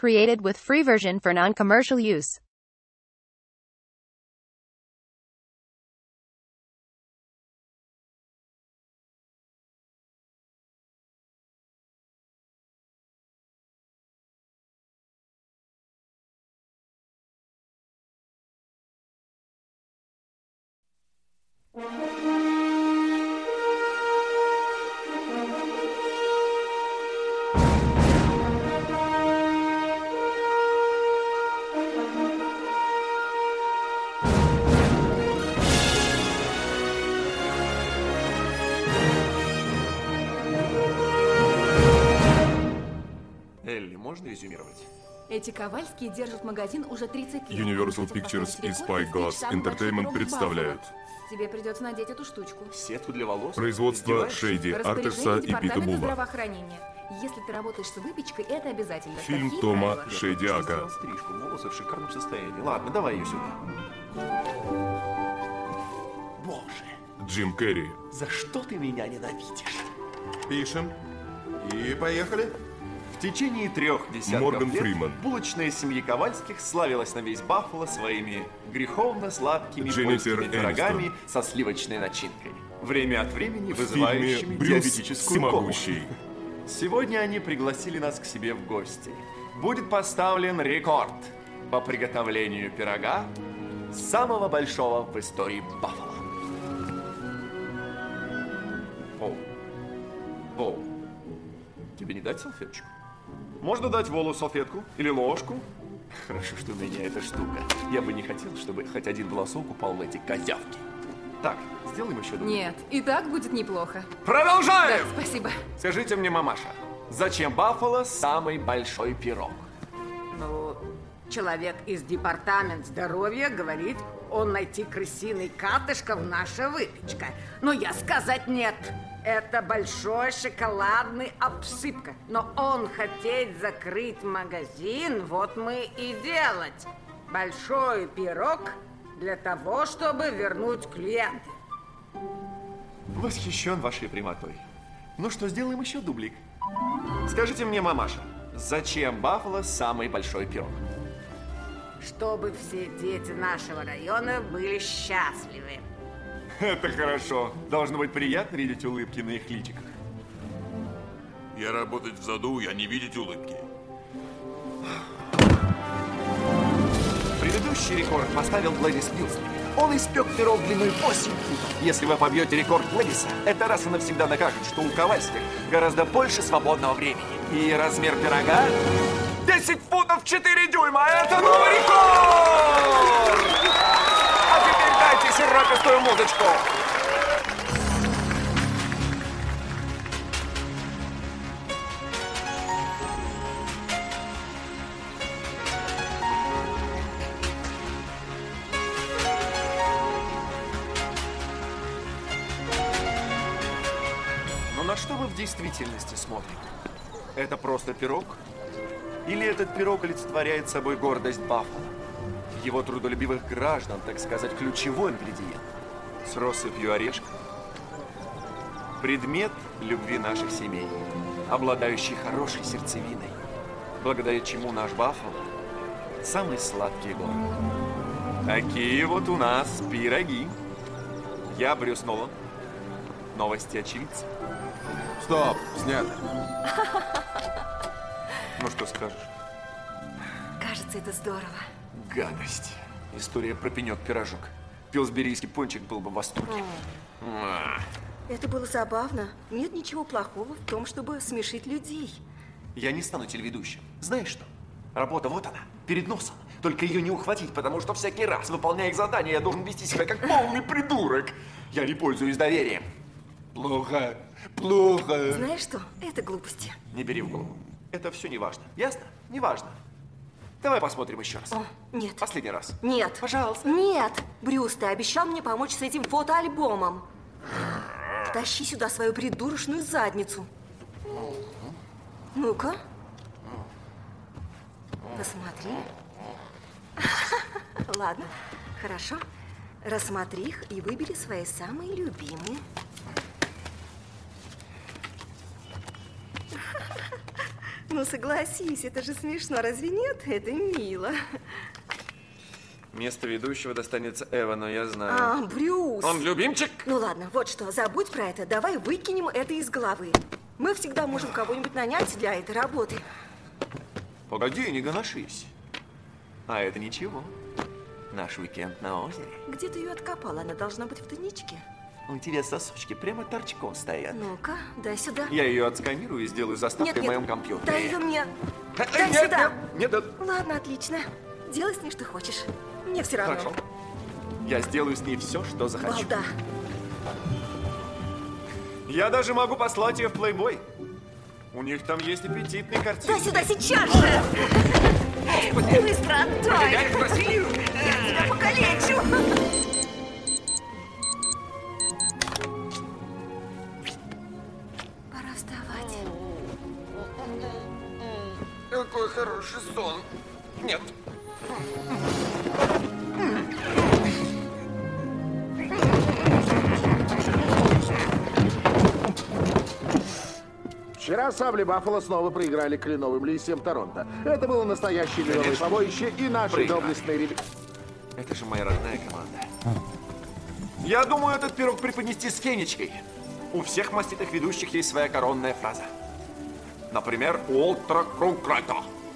Created with free version for non-commercial use. Элли, можно резюмировать? Эти Ковальские держат магазин уже 30 лет. Universal Pictures и Spyglass Entertainment представляют Тебе придется надеть эту штучку. Сетку для волос? производство Шейди Артерса и Пита Департамента Була. здравоохранения. Если ты работаешь с выпечкой, это обязательно. Фильм Такие Тома правила. Шейдиака. Сделал стрижку, волосы в шикарном состоянии. Ладно, давай ее сюда. Боже, Джим Керри. за что ты меня ненавидишь? Пишем. И поехали. В течение 3 десятков Морган лет Фриман. булочная семьи Ковальских славилась на весь Баффало своими греховно-сладкими Дженнифер польскими пирогами Энистон. со сливочной начинкой. Время от времени В вызывающими фильме Брюс диабетическую кому. Всемогущий. Сегодня они пригласили нас к себе в гости. Будет поставлен рекорд по приготовлению пирога самого большого в истории Баффало. Воу. Тебе не дать салфеточку? Можно дать Волу салфетку? Или ложку? Хорошо, что у меня эта штука. Я бы не хотел, чтобы хоть один волосок упал в эти козявки. Так, сделаем еще два. Нет, и так будет неплохо. Продолжаем! Да, спасибо. Скажите мне, мамаша, зачем Баффало самый большой пирог? Ну, человек из департамента здоровья говорит, он найти крысиный катышков наша выпечка. Но я сказать нет. Это большой шоколадный обсыпка. Но он хотеть закрыть магазин, вот мы и делать. Большой пирог для того, чтобы вернуть клиента. Восхищен вашей прямотой. Ну что, сделаем еще дублик? Скажите мне, мамаша, зачем Баффало самый большой пирог? Чтобы все дети нашего района были счастливы. Это хорошо. Должно быть приятно видеть улыбки на их личиках. Я работать в заду, я не видеть улыбки. Предыдущий рекорд поставил Глэдис Пилсли. Он испек пирог длиной 8 футов. Если вы побьете рекорд Глэдиса, это раз и навсегда докажет, что у Ковальских гораздо больше свободного времени. И размер пирога 10 футов 4 дюйма. Это новый рекорд! А теперь дайте сиропистую музычку. Но на что вы в действительности смотрите? Это просто пирог? Или этот пирог олицетворяет собой гордость Баффало? Его трудолюбивых граждан, так сказать, ключевой ингредиент. С россыпью орешков. Предмет любви наших семей, обладающий хорошей сердцевиной, благодаря чему наш Баффало – самый сладкий город. Такие вот у нас пироги. Я Брюс Нолан. Новости очевидца. Стоп, снято. Ну что скажешь? Кажется, это здорово. Гадость. История про пенек-пирожок. Пилсберийский пончик был бы в восторге. Это было забавно. Нет ничего плохого в том, чтобы смешить людей. Я не стану телеведущим. Знаешь что? Работа вот она, перед носом. Только ее не ухватить, потому что всякий раз, выполняя их задания, я должен вести себя как полный придурок. Я не пользуюсь доверием. Плохо, плохо. Знаешь что? Это глупости. Не бери в голову. Это все не важно. Ясно? Не важно. Давай посмотрим еще раз. О, нет. Последний раз. Нет. Пожалуйста. Нет. Брюс, ты обещал мне помочь с этим фотоальбомом. Тащи сюда свою придурочную задницу. Ну-ка. Посмотри. Ладно, хорошо. Рассмотри их и выбери свои самые любимые. Ну, согласись, это же смешно, разве нет? Это мило. Место ведущего достанется Эвану, я знаю. А, Брюс. Он любимчик? Ну ладно, вот что, забудь про это. Давай выкинем это из головы. Мы всегда можем кого-нибудь нанять для этой работы. Погоди, не гоношись. А это ничего. Наш уикенд на озере. Где ты ее откопала? Она должна быть в тайничке. У тебя сосочки прямо торчком стоят. Ну-ка, дай сюда. Я ее отсканирую и сделаю заставкой в моем компьютере. Дай ее мне. Дай Нет, сюда. нет. Ладно, отлично. Делай с ней, что хочешь. Мне все равно. Хорошо. Я сделаю с ней все, что захочу. Балда. Я даже могу послать ее в Playboy. У них там есть аппетитные картины. Дай сюда сейчас же! Быстро отдай! Я их просил! Я тебя покалечу! Пора вставать. Какой хороший сон. Нет. Вчера сабли Баффало снова проиграли кленовым листьям Торонто. Это было настоящее мировое побоище, и наши доблестные ребята... Это же моя родная команда. Я думаю, этот пирог преподнести с фенечкой. У всех маститых ведущих есть своя коронная фраза. Например, Уолтера Круграйта.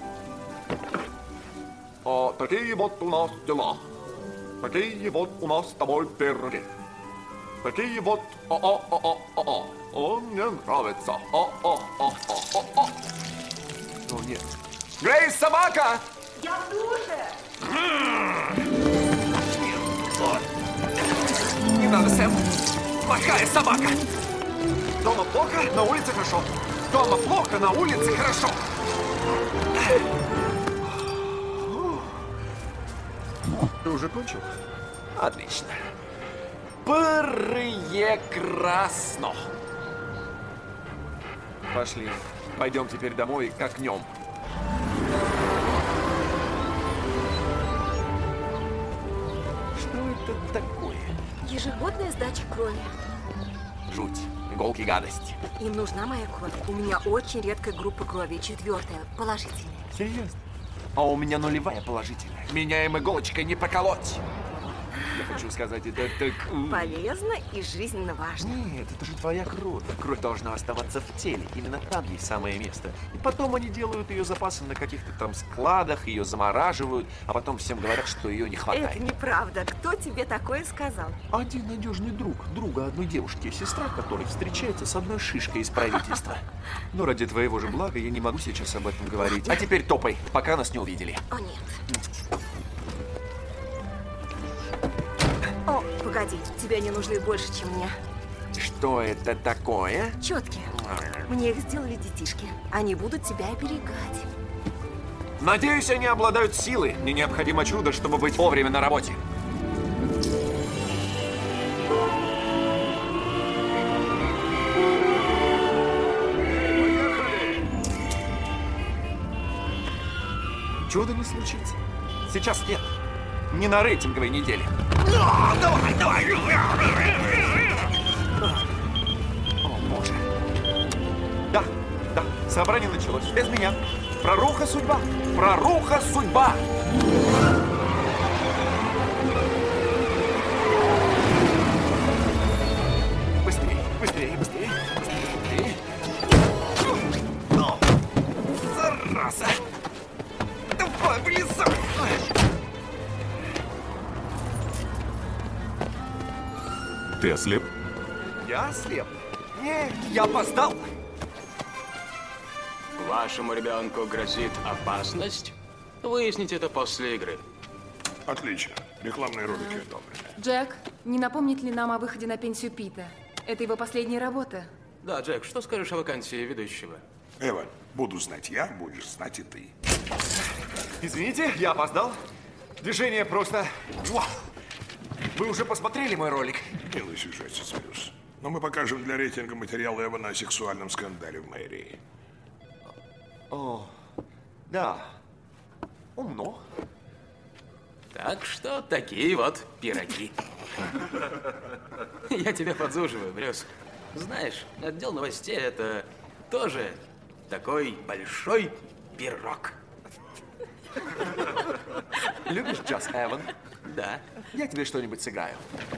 Такие вот у нас дела. Такие вот у нас с тобой пироги. Такие вот он мне нравится. О, нет. Грейс, собака! Я в душе! Не надо, Сэм. Плохая собака. Дома плохо, на улице хорошо. Дома плохо, на улице хорошо. Ты уже кончил? Отлично. Прекрасно. Пошли. Пойдем теперь домой и какнем. Что это такое? Ежегодная сдача крови. Жуть. Иголки, гадость. Им нужна моя кровь. У меня очень редкая группа крови. 4-я, положительная. Серьезно? А у меня нулевая положительная. Меня им иголочкой не поколоть. Я хочу сказать, это так... Полезно и жизненно важно. Нет, это же твоя кровь. Кровь должна оставаться в теле. Именно там ей самое место. И потом они делают ее запасы на каких-то там складах, ее замораживают, а потом всем говорят, что ее не хватает. Это неправда. Кто тебе такое сказал? Один надежный друг друга одной девушки, сестра которой встречается с одной шишкой из правительства. Но ради твоего же блага я не могу сейчас об этом говорить. А теперь топай, пока нас не увидели. О, нет. О, погоди, тебе они нужны больше, чем мне. Что это такое? Четки. Мне их сделали детишки. Они будут тебя оберегать. Надеюсь, они обладают силой. Мне необходимо чудо, чтобы быть вовремя на работе. Чудо не случится. Сейчас нет. Не на рейтинговой неделе. Давай, давай! О, боже. Да, собрание началось. Без меня. Проруха судьба. Проруха судьба. Быстрее, быстрее, быстрее. Быстрее. Зараза. Давай, вылезай. Ты ослеп? Я ослеп? Нет, я опоздал. Вашему ребенку грозит опасность? Выясните это после игры. Отлично. Рекламные ролики одобрены. Джек, не напомнит ли нам о выходе на пенсию Пита? Это его последняя работа. Да, Джек, что скажешь о вакансии ведущего? Эван, буду знать я, будешь знать и ты. Извините, я опоздал. Движение просто... Вау! Вы уже посмотрели мой ролик? Милый сюжетец, Брюс. Но мы покажем для рейтинга материал Эвана о сексуальном скандале в мэрии. О, да. Умно. Так что такие вот пироги. Я тебя подзуживаю, Брюс. Знаешь, отдел новостей — это тоже такой большой пирог. Любишь джаз, Эван? Да. Я тебе что-нибудь сыграю.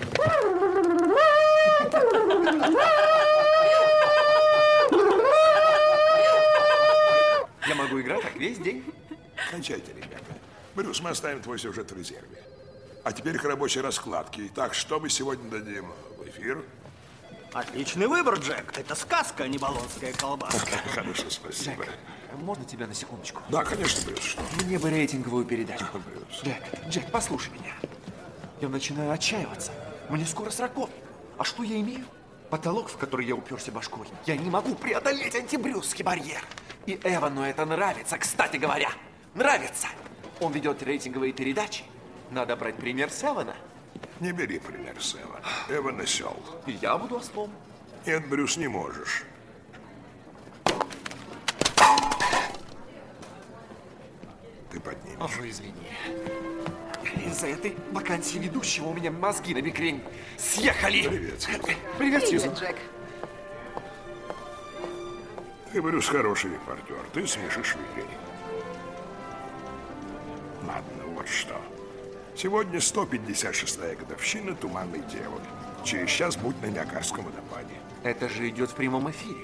Я могу играть так весь день. Кончайте, ребята. Брюс, мы оставим твой сюжет в резерве. А теперь к рабочей раскладке. Итак, что мы сегодня дадим в эфир? Отличный выбор, Джек. Это сказка, а не болонская колбаска. Хорошо, спасибо. Джек, можно тебя на секундочку? Да, конечно, Брюс. Что? Мне бы рейтинговую передачу. Брюс. Джек, послушай меня. Я начинаю отчаиваться. Мне скоро 40. А что я имею? Потолок, в который я уперся башкой. Я не могу преодолеть антибрюсский барьер. И Эвану это нравится, кстати говоря. Нравится. Он ведет рейтинговые передачи. Надо брать пример с Эвана. Не бери пример с Эвана. Эван осел. И я буду ослом. Нет, Брюс, не можешь. Ты поднимешь. Ой, извини. Из-за этой вакансии ведущего у меня мозги на бекрень съехали. Привет, Сьюзан. Привет, Сьюзан. Джек. Ты, Брюс, хороший репортер. Ты смешишь в игре. Ладно, вот что. Сегодня 156-я годовщина Туманной Девы. Через час будь на Ниагарском водопаде. Это же идет в прямом эфире.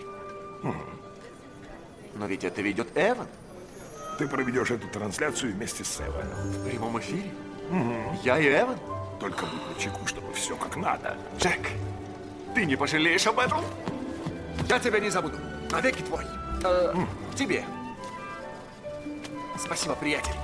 Но ведь это ведет Эван. Ты проведешь эту трансляцию вместе с Эваном. В прямом эфире? Я и Эван? Только будь начеку, чтобы все как надо. Джек, ты не пожалеешь об этом? Я тебя не забуду. Навеки твой. Тебе. Спасибо, приятель.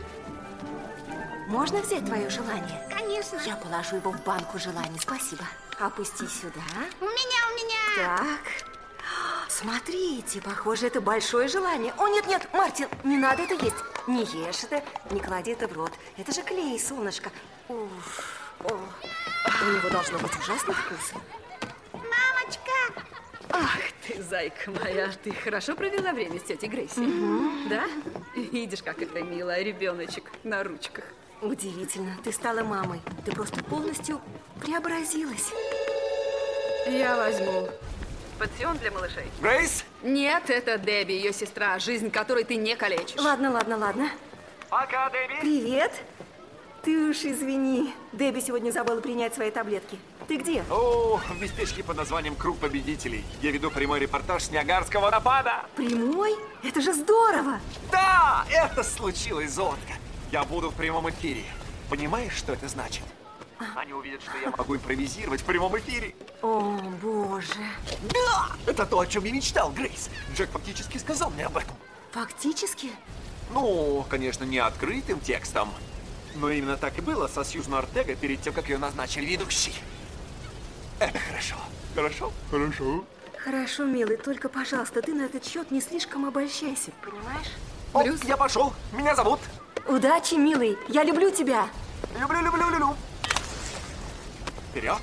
Можно взять твое желание? Конечно. Я положу его в банку желаний. Спасибо. Опусти сюда. У меня. Так. Смотрите, похоже, это большое желание. О, нет, Мартин, не надо это есть. Не ешь это, не клади это в рот. Это же клей, солнышко. Уф. У него должно быть ужасный вкус. Мамочка! Ах ты, зайка моя, ты хорошо провела время с тетей Грейси? Да? Видишь, как это мило, ребеночек на ручках. Удивительно, ты стала мамой. Ты просто полностью преобразилась. Я возьму пансион для малышей. Грейс? Нет, это Дебби, ее сестра, жизнь которой ты не калечишь. Ладно. Пока, Дебби. Привет. Ты уж извини. Дебби сегодня забыла принять свои таблетки. Ты где? О, в местечке под названием «Круг победителей». Я веду прямой репортаж с Ниагарского водопада. Прямой? Это же здорово! Да, это случилось, золотко. Я буду в прямом эфире. Понимаешь, что это значит? Они увидят, что я могу импровизировать в прямом эфире. О, боже. Да, это то, о чем я мечтал, Грейс. Джек фактически сказал мне об этом. Фактически? Ну, конечно, не открытым текстом. Но именно так и было со Сьюзан Ортега перед тем, как ее назначили ведущей. Это хорошо. Хорошо? Хорошо, милый, только, пожалуйста, ты на этот счет не слишком обольщайся, понимаешь? Брюс, я пошел. Меня зовут. Удачи, милый. Я люблю тебя. Люблю. Вперед.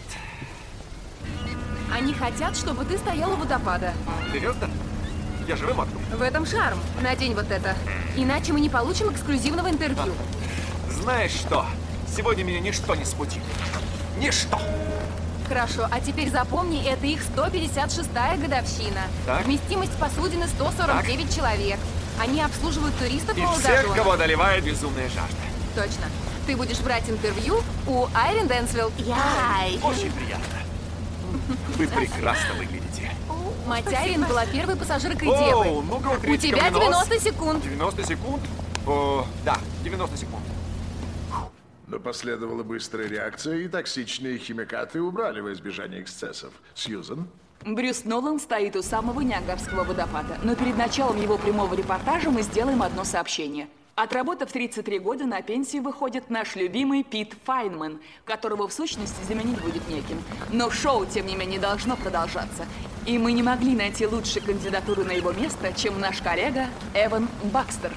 Они хотят, чтобы ты стоял у водопада. Серьезно? Я же вымокну. В этом шарм. Надень вот это. Иначе мы не получим эксклюзивного интервью. Знаешь что? Сегодня меня ничто не смутит. Ничто. Хорошо, а теперь запомни, это их 156-я годовщина. Так. Вместимость посудины 149 человек. Они обслуживают туристов И молодоженов. всех, кого одолевает безумная жажда. Точно. Ты будешь брать интервью у Айрин Дэнсвилл. Очень приятно. Вы прекрасно выглядите. Мать Айрин была первой пассажиркой О, Девы. ну-ка, У утрите тебя ко мне нос. 90 секунд. 90 секунд? О, да, 90 секунд. Но последовала быстрая реакция, и токсичные химикаты убрали во избежание эксцессов. Сьюзан? Брюс Нолан стоит у самого Ниагарского водопада. Но перед началом его прямого репортажа мы сделаем одно сообщение. Отработав 33 года, на пенсию выходит наш любимый Пит Файнман, которого в сущности заменить будет неким. Но шоу, тем не менее, должно продолжаться. И мы не могли найти лучшей кандидатуру на его место, чем наш коллега Эван Бакстер.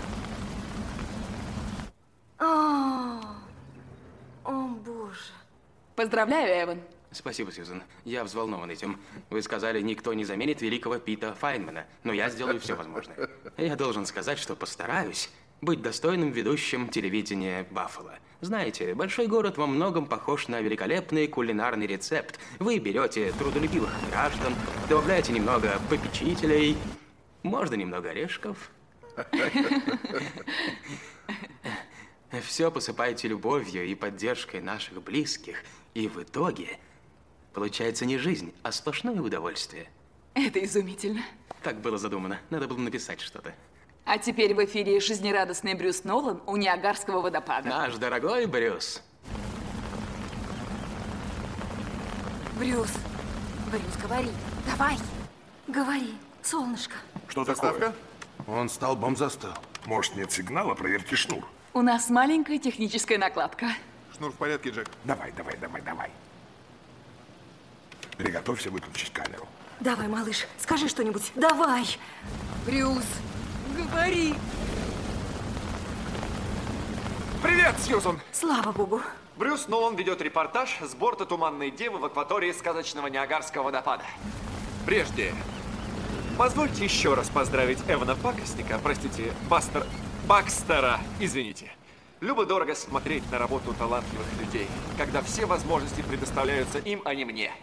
О, боже. Поздравляю, Эван. Спасибо, Сьюзан. Я взволнован этим. Вы сказали, никто не заменит великого Пита Файнмана, но я сделаю все возможное. Я должен сказать, что постараюсь быть достойным ведущим телевидения Баффало. Знаете, большой город во многом похож на великолепный кулинарный рецепт. Вы берете трудолюбивых граждан, добавляете немного попечителей Можно немного орешков. Все посыпаете любовью и поддержкой наших близких. И в итоге получается не жизнь, а сплошное удовольствие. Это изумительно. Так было задумано. Надо было написать что-то. А теперь в эфире жизнерадостный Брюс Нолан у Ниагарского водопада. Наш дорогой Брюс. Брюс, говори. Давай, говори, солнышко. Что Заставка? Он столбом застыл. Может, нет сигнала? Проверьте шнур. У нас маленькая техническая накладка. Шнур в порядке, Джек? Давай. Приготовься выключить камеру. Давай, малыш, скажи что-нибудь. Давай. Брюс, говори. Привет, Сьюзан! Слава богу. Брюс Нолан ведет репортаж с борта Туманной Девы в акватории сказочного Ниагарского водопада. Прежде, позвольте еще раз поздравить Эвана Пакостника, простите, Бакстера, извините. Любо-дорого смотреть на работу талантливых людей, когда все возможности предоставляются им, а не мне.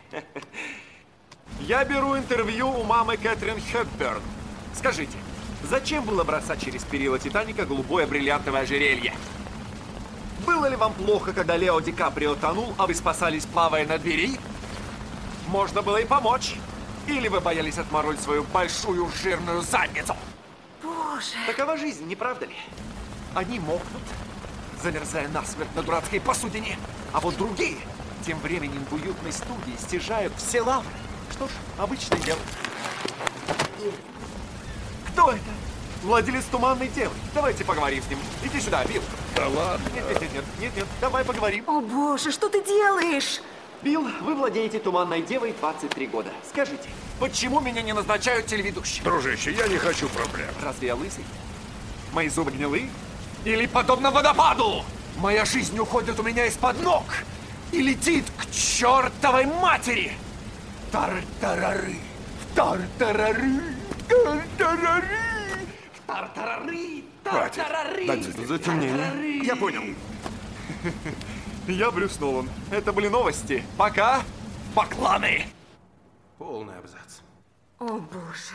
Я беру интервью у мамы Кэтрин Хепберн. Скажите, зачем было бросать через перила Титаника голубое бриллиантовое ожерелье? Было ли вам плохо, когда Лео Ди Каприо тонул, а вы спасались, плавая на двери? Можно было и помочь. Или вы боялись отморозить свою большую жирную задницу? Боже. Такова жизнь, не правда ли? Они мокнут, замерзая насмерть на дурацкой посудине, а вот другие тем временем в уютной студии стяжают все лавры. Что ж, обычное дело. Кто это? Владелец Туманной Девы. Давайте поговорим с ним. Иди сюда, Билл. Да ладно. Нет, давай поговорим. О боже, что ты делаешь? Билл, вы владеете Туманной Девой 23 года. Скажите, почему меня не назначают телеведущим? Дружище, я не хочу проблем. Разве я лысый? Мои зубы гнилые? Или подобно водопаду? Моя жизнь уходит у меня из-под ног и летит к чертовой матери! Тар-тарары! Тар-тарары! Тар-тарары! Тар-тарары! Хватит. Дайте затемнение. Я понял. Я Брюс Нолан. Это были новости. Пока, бакланы! Полный абзац. О боже.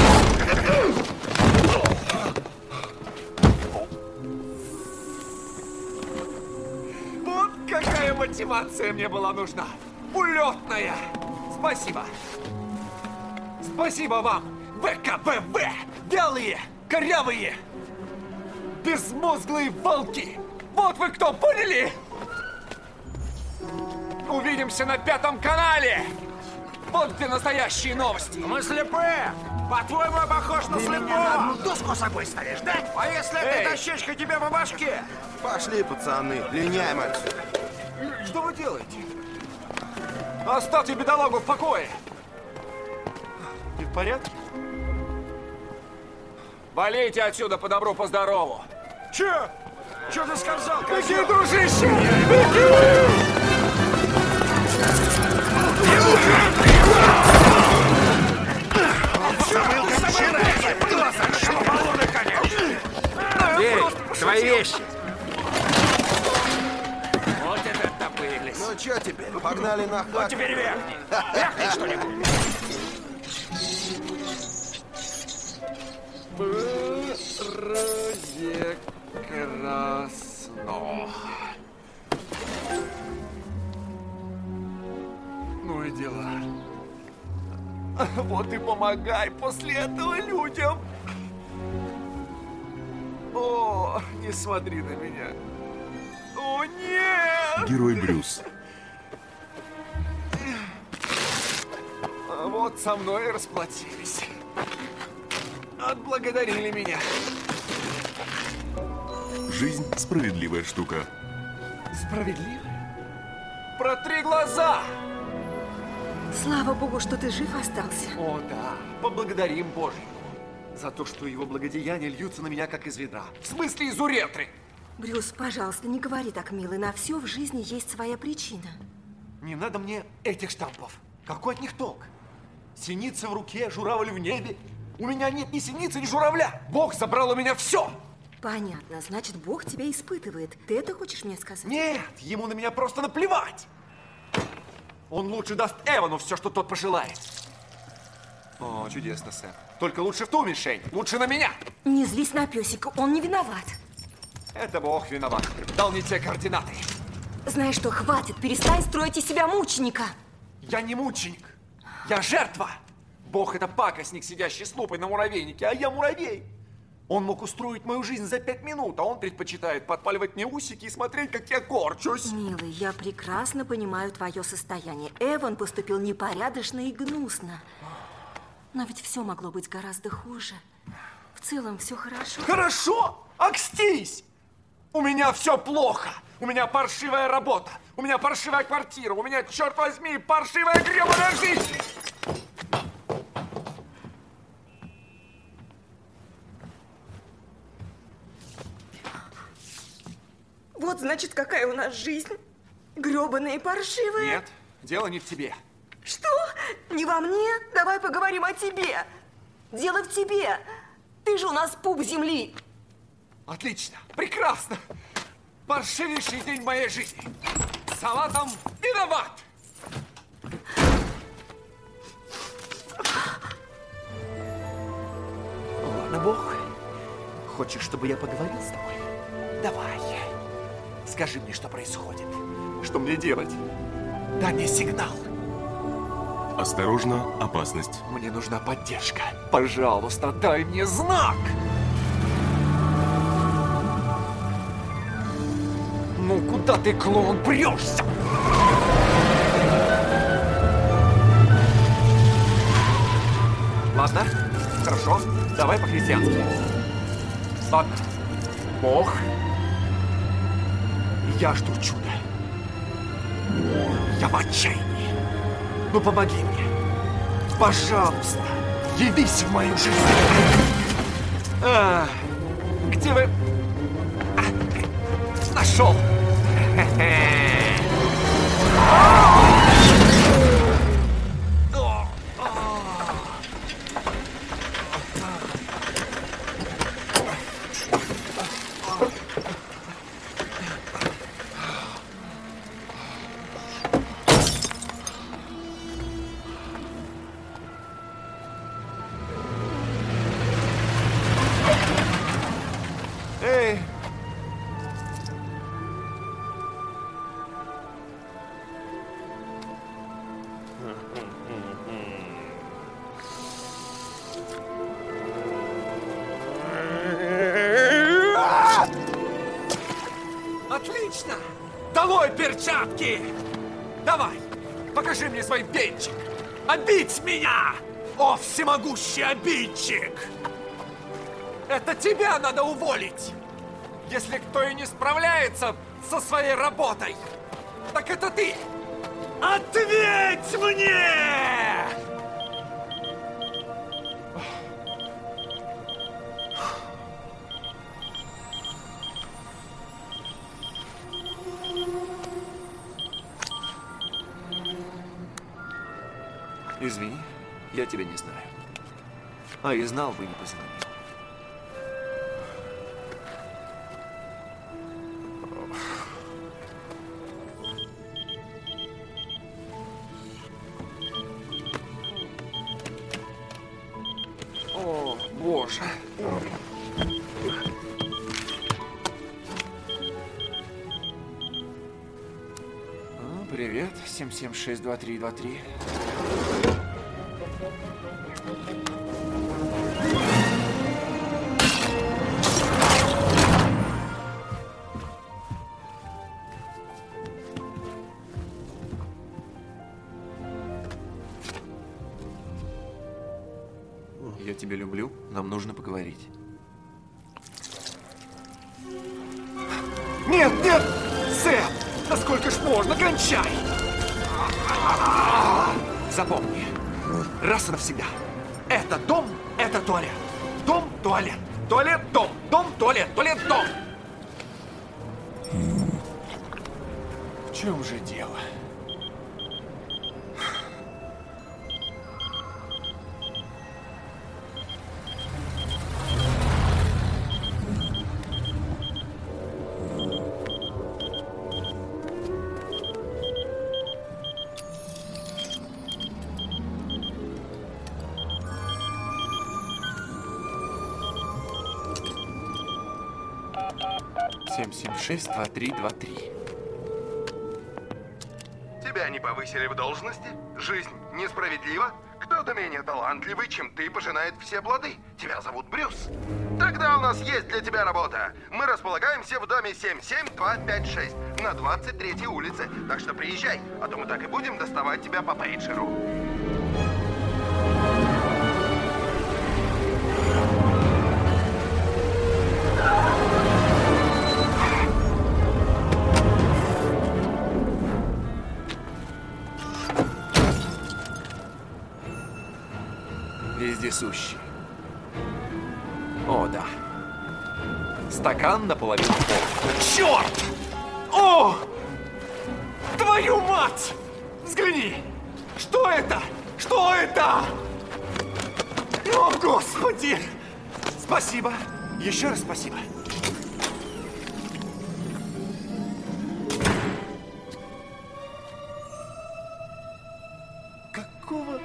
Вот какая мотивация мне была нужна. Улетная. Спасибо. Спасибо вам, ВКБВ. Вялые, корявые, безмозглые волки. Вот вы кто, поняли? Увидимся на 5 канале. Вот где настоящие новости. Мы слепые. По-твоему, я похож на слепого? на одну доску с собой ставишь, да? А если эта дощечка тебе по башке? Пошли, пацаны, линяем отсюда. Что вы делаете? Оставьте бедолагу в покое. Ты в порядке? Валите отсюда по добру, по здорову. Че? Че ты сказал? Беги, дружище! Беги! Эй, твои вещи. Вот это топырились. Ну чё теперь, погнали на хат. Вот теперь верхний. Верхний что-нибудь. Вроде красно. Ну и дела. Вот и помогай после этого людям. О, не смотри на меня. О, нет! Герой Брюс. Вот со мной и расплатились. Отблагодарили меня. Жизнь – справедливая штука. Справедливо? Протри глаза! Слава богу, что ты жив остался. О, да. Поблагодарим Божьему за то, что его благодеяния льются на меня, как из ведра. В смысле, из уретры. Брюс, пожалуйста, не говори так, милый. На все в жизни есть своя причина. Не надо мне этих штампов. Какой от них толк? Синица в руке, журавль в небе. У меня нет ни синицы, ни журавля. Бог забрал у меня все. Понятно. Значит, Бог тебя испытывает. Ты это хочешь мне сказать? Нет, ему на меня просто наплевать. Он лучше даст Эвану все, что тот пожелает. О, чудесно, Сэм. Только лучше в ту мишень. Лучше на меня. Не злись на песика, он не виноват. Это Бог виноват. Дал не те координаты. Знаешь что, хватит, перестань строить из себя мученика. Я не мученик. Я жертва. Бог — это пакостник, сидящий с лупой на муравейнике, а я муравей. Он мог устроить мою жизнь за 5 минут, а он предпочитает подпаливать мне усики и смотреть, как я корчусь. Милый, я прекрасно понимаю твое состояние. Эван поступил непорядочно и гнусно. Но ведь все могло быть гораздо хуже. В целом все хорошо. Хорошо? Окстись! У меня все плохо. У меня паршивая работа. У меня паршивая квартира. У меня, черт возьми, паршивая гребаная жизнь. Вот, значит, какая у нас жизнь. Гребаная и паршивая. Нет, дело не в тебе. Что? Не во мне? Давай поговорим о тебе. Дело в тебе. Ты же у нас пуп земли. Отлично, прекрасно. Паршивейший день моей жизни. Салатом виноват. Ладно, Бог. Хочешь, чтобы я поговорил с тобой? Давай. Скажи мне, что происходит. Что мне делать? Дай мне сигнал. Осторожно, опасность. Мне нужна поддержка. Пожалуйста, дай мне знак. Ну, куда ты, клоун, прешься? Ладно, хорошо. Давай по-христиански. Ладно. Бог. Я жду чуда. Я в отчаянии. Ну, помоги мне. Пожалуйста, явись в мою жизнь. Где вы? Нашел. Эй! Отлично! Долой перчатки! Давай, покажи мне свой венчик! Обидь меня! О, всемогущий обидчик! Это тебя надо уволить! Если кто и не справляется со своей работой, так это ты! Ответь мне! Извини, я тебя не знаю. А и знал бы, не позвонил. О, Боже. Привет, 776-2323. Я тебя люблю, нам нужно поговорить. Нет, нет! Сэм! Да сколько ж можно, кончай! Запомни, раз и навсегда. Это дом, это туалет. Дом, туалет. Туалет, дом. Дом, туалет. Туалет, дом. В чем же дело? 776-2323. Тебя не повысили в должности? Жизнь несправедлива? Кто-то менее талантливый, чем ты, пожинает все плоды. Тебя зовут Брюс. Тогда у нас есть для тебя работа. Мы располагаемся в доме 77256 на 23-й улице. Так что приезжай, а то мы так и будем доставать тебя по пейджеру. Вездесущий. О, да. Стакан наполовину полный. Черт! О! Твою мать! Взгляни! Что это? Что это? О, Господи! Спасибо. Еще раз спасибо. Какого...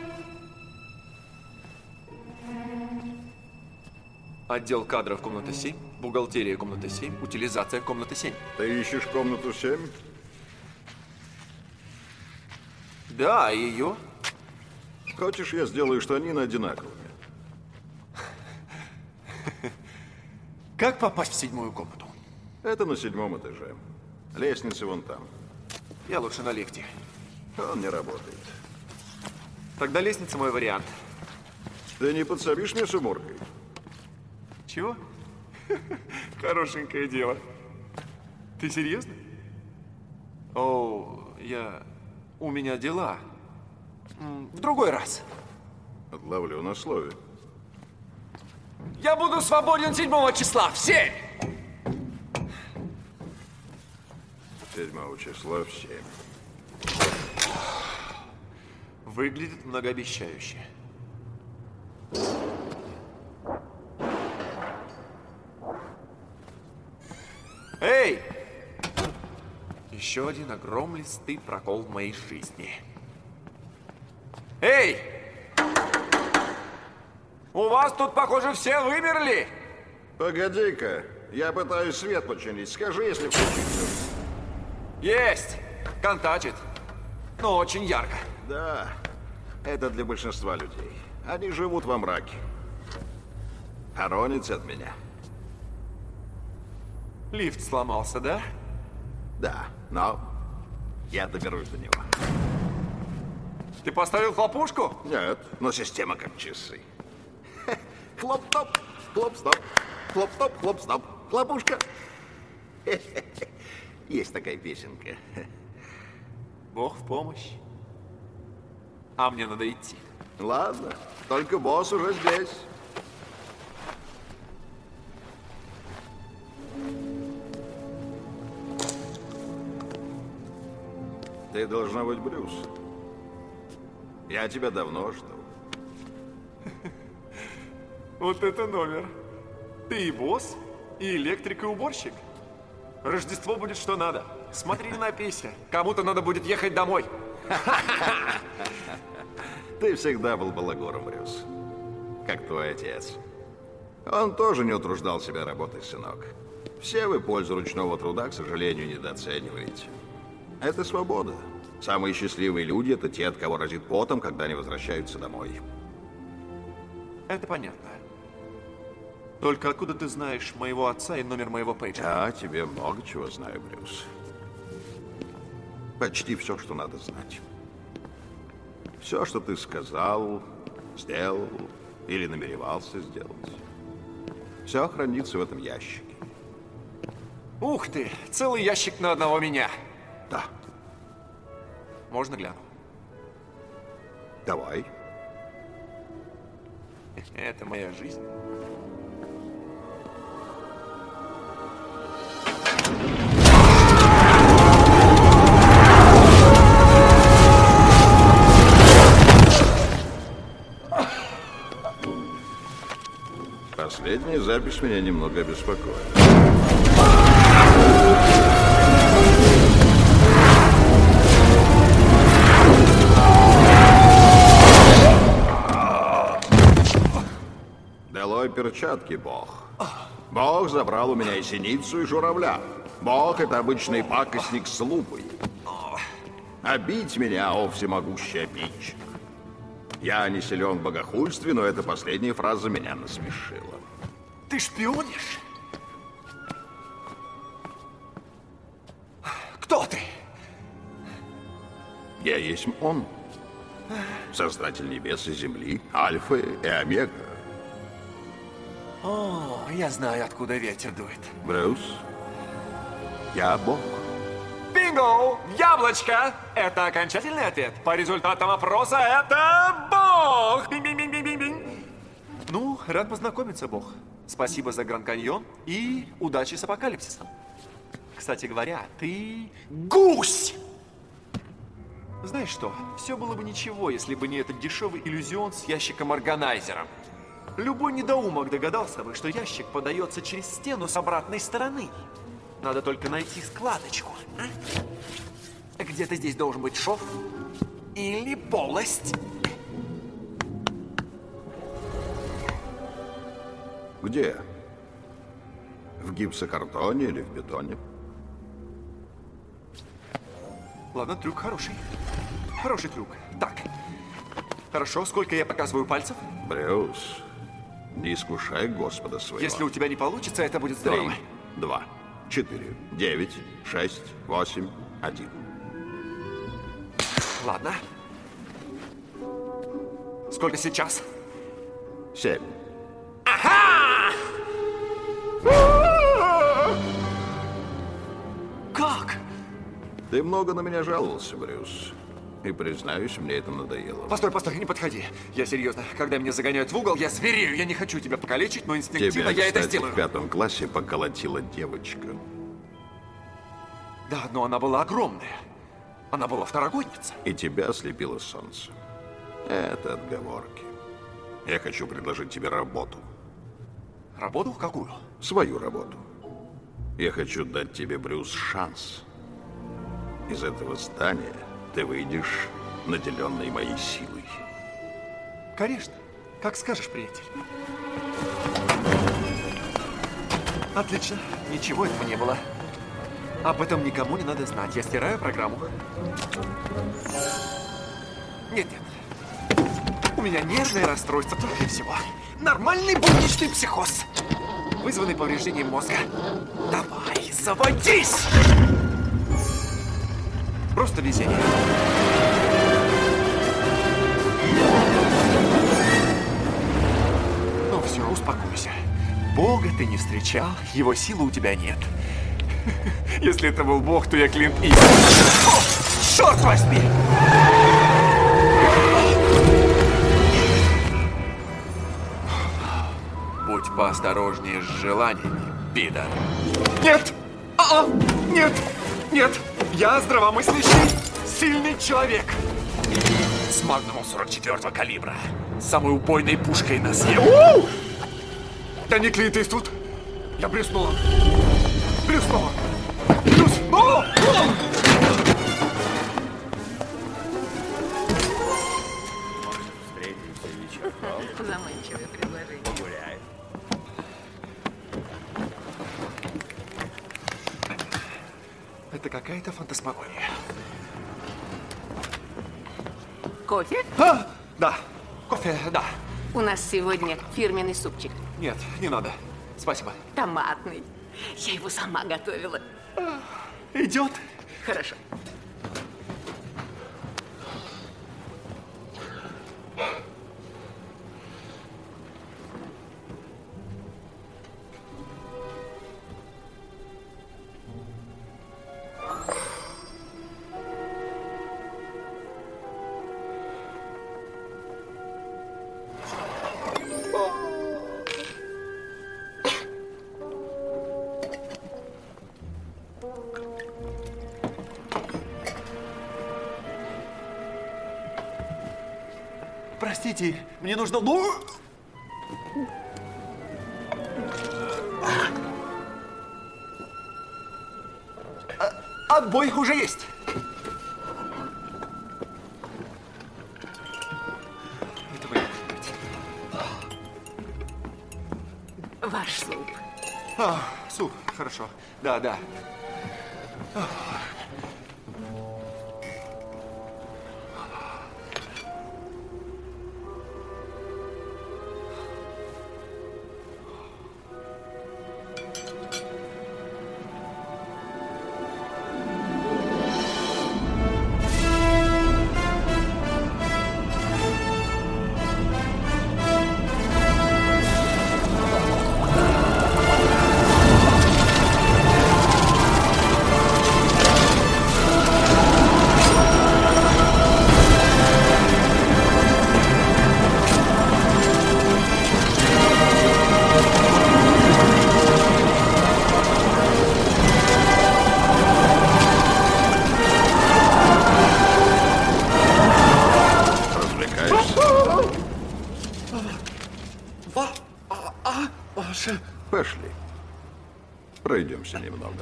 Отдел кадров комната 7, бухгалтерия комната 7, утилизация комната 7. Ты ищешь комнату 7? Да, ее. Хочешь, я сделаю штанины одинаковыми? Как попасть в 7-ю комнату? Это на 7-м этаже. Лестница вон там. Я лучше на лифте. Он не работает. Тогда лестница мой вариант. Ты не подсобишь мне с уборкой? Чего? Хорошенькое дело. Ты серьезно? О, у меня дела. В другой раз. Отловлю на слове. Я буду свободен 7 числа, в 7! 7 числа в 7. Выглядит многообещающе. Эй! Еще один огромнистый прокол в моей жизни. Эй! У вас тут, похоже, все вымерли. Погоди-ка, я пытаюсь свет починить. Скажи, если включится. Есть! Контачит. Но очень ярко. Да, это для большинства людей. Они живут во мраке. Хоронятся от меня. Лифт сломался, да? Да, но я доберусь до него. Ты поставил хлопушку? Нет, но система как часы. Хлоп-топ, хлоп-стоп, хлоп-топ, хлоп-стоп, хлопушка. Есть такая песенка. Бог в помощь. А мне надо идти. Ладно, только босс уже здесь. Ты должна быть Брюс. Я тебя давно жду. Вот это номер. Ты и босс, и электрик, и уборщик. Рождество будет что надо. Смотри, не напейся. Кому-то надо будет ехать домой. Ты всегда был балагуром, Брюс. Как твой отец. Он тоже не утруждал себя работой, сынок. Все вы пользу ручного труда, к сожалению, недооцениваете. Это свобода. Самые счастливые люди — это те, от кого разит потом, когда они возвращаются домой. Это понятно. Только откуда ты знаешь моего отца и номер моего пейджера? Я тебе много чего знаю, Брюс. Почти все, что надо знать. Все, что ты сказал, сделал или намеревался сделать. Все хранится в этом ящике. Ух ты! Целый ящик на одного меня. Да. Можно гляну? Давай. Это моя жизнь. Последняя запись меня немного обеспокоит. Долой перчатки, Бог. Бог забрал у меня и синицу, и журавля. Бог — это обычный пакостник с лупой. А бить меня, о всемогущий обидчик. Я не силен в богохульстве, но эта последняя фраза меня насмешила. Ты шпионишь? Кто ты? Я есть он. Создатель небес и земли, Альфа и Омега. О, я знаю, откуда ветер дует. Брюс, я Бог. Бинго! Яблочко! Это окончательный ответ. По результатам опроса это Бог! Бинг-бинг-бинг-бинг-бинг. Ну, рад познакомиться, Бог. Спасибо за Гранд Каньон и удачи с апокалипсисом. Кстати говоря, ты гусь! Знаешь что, все было бы ничего, если бы не этот дешевый иллюзион с ящиком-органайзером. Любой недоумок догадался бы, что ящик подается через стену с обратной стороны. Надо только найти складочку. Где-то здесь должен быть шов или полость. Где? В гипсокартоне или в бетоне? Ладно, трюк хороший. Хороший трюк. Так. Хорошо, сколько я показываю пальцев? Брюс, не искушай Господа своего. Если у тебя не получится, это будет здорово. 3, 2, 4, 9, 6, 8, 1. Ладно. Сколько сейчас? 7. Ага! Как? Ты много на меня жаловался, Брюс. И, признаюсь, мне это надоело. Постой, постой, не подходи. Я серьезно. Когда меня загоняют в угол, я зверею. Я не хочу тебя покалечить, но инстинктивно Тебя, я это кстати, сделаю. в 5 классе поколотила девочка. Да, но она была огромная. Она была второгодница. И тебя ослепило солнце. Это отговорки. Я хочу предложить тебе работу. Работу? Какую? Свою работу. Я хочу дать тебе, Брюс, шанс. Из этого здания ты выйдешь, наделенный моей силой. Конечно. Как скажешь, приятель. Отлично. Ничего этого не было. Об этом никому не надо знать. Я стираю программу. Нет, нет. У меня нервное расстройство только и всего. Нормальный будничный психоз, вызванный повреждением мозга. Давай, заводись! Просто везение. Ну все, успокойся. Бога ты не встречал, его силы у тебя нет. Если это был Бог, то я Клинт Иствуд. Черт возьми! Будь поосторожнее с желаниями, пидор. Нет! Нет! Нет! Я здравомыслящий, сильный человек. С магнумом 44-го калибра. Самой убойной пушкой на съем. Я не Клинт Иствуд. Я Брюс Нолан. Брюс Нолан. Брюс Нолан! Встретимся вечерком. Заманчивое предложение. Погуляем. Это какая-то фантасмагория. Кофе? Да. Кофе, да. У нас сегодня фирменный супчик. Нет, не надо. Спасибо. Томатный. Я его сама готовила. Идет. Хорошо. Простите, мне нужно... Отбой уже есть. Этого не может быть. Ваш суп. Суп, хорошо. Да. Пошли. Пройдемся немного.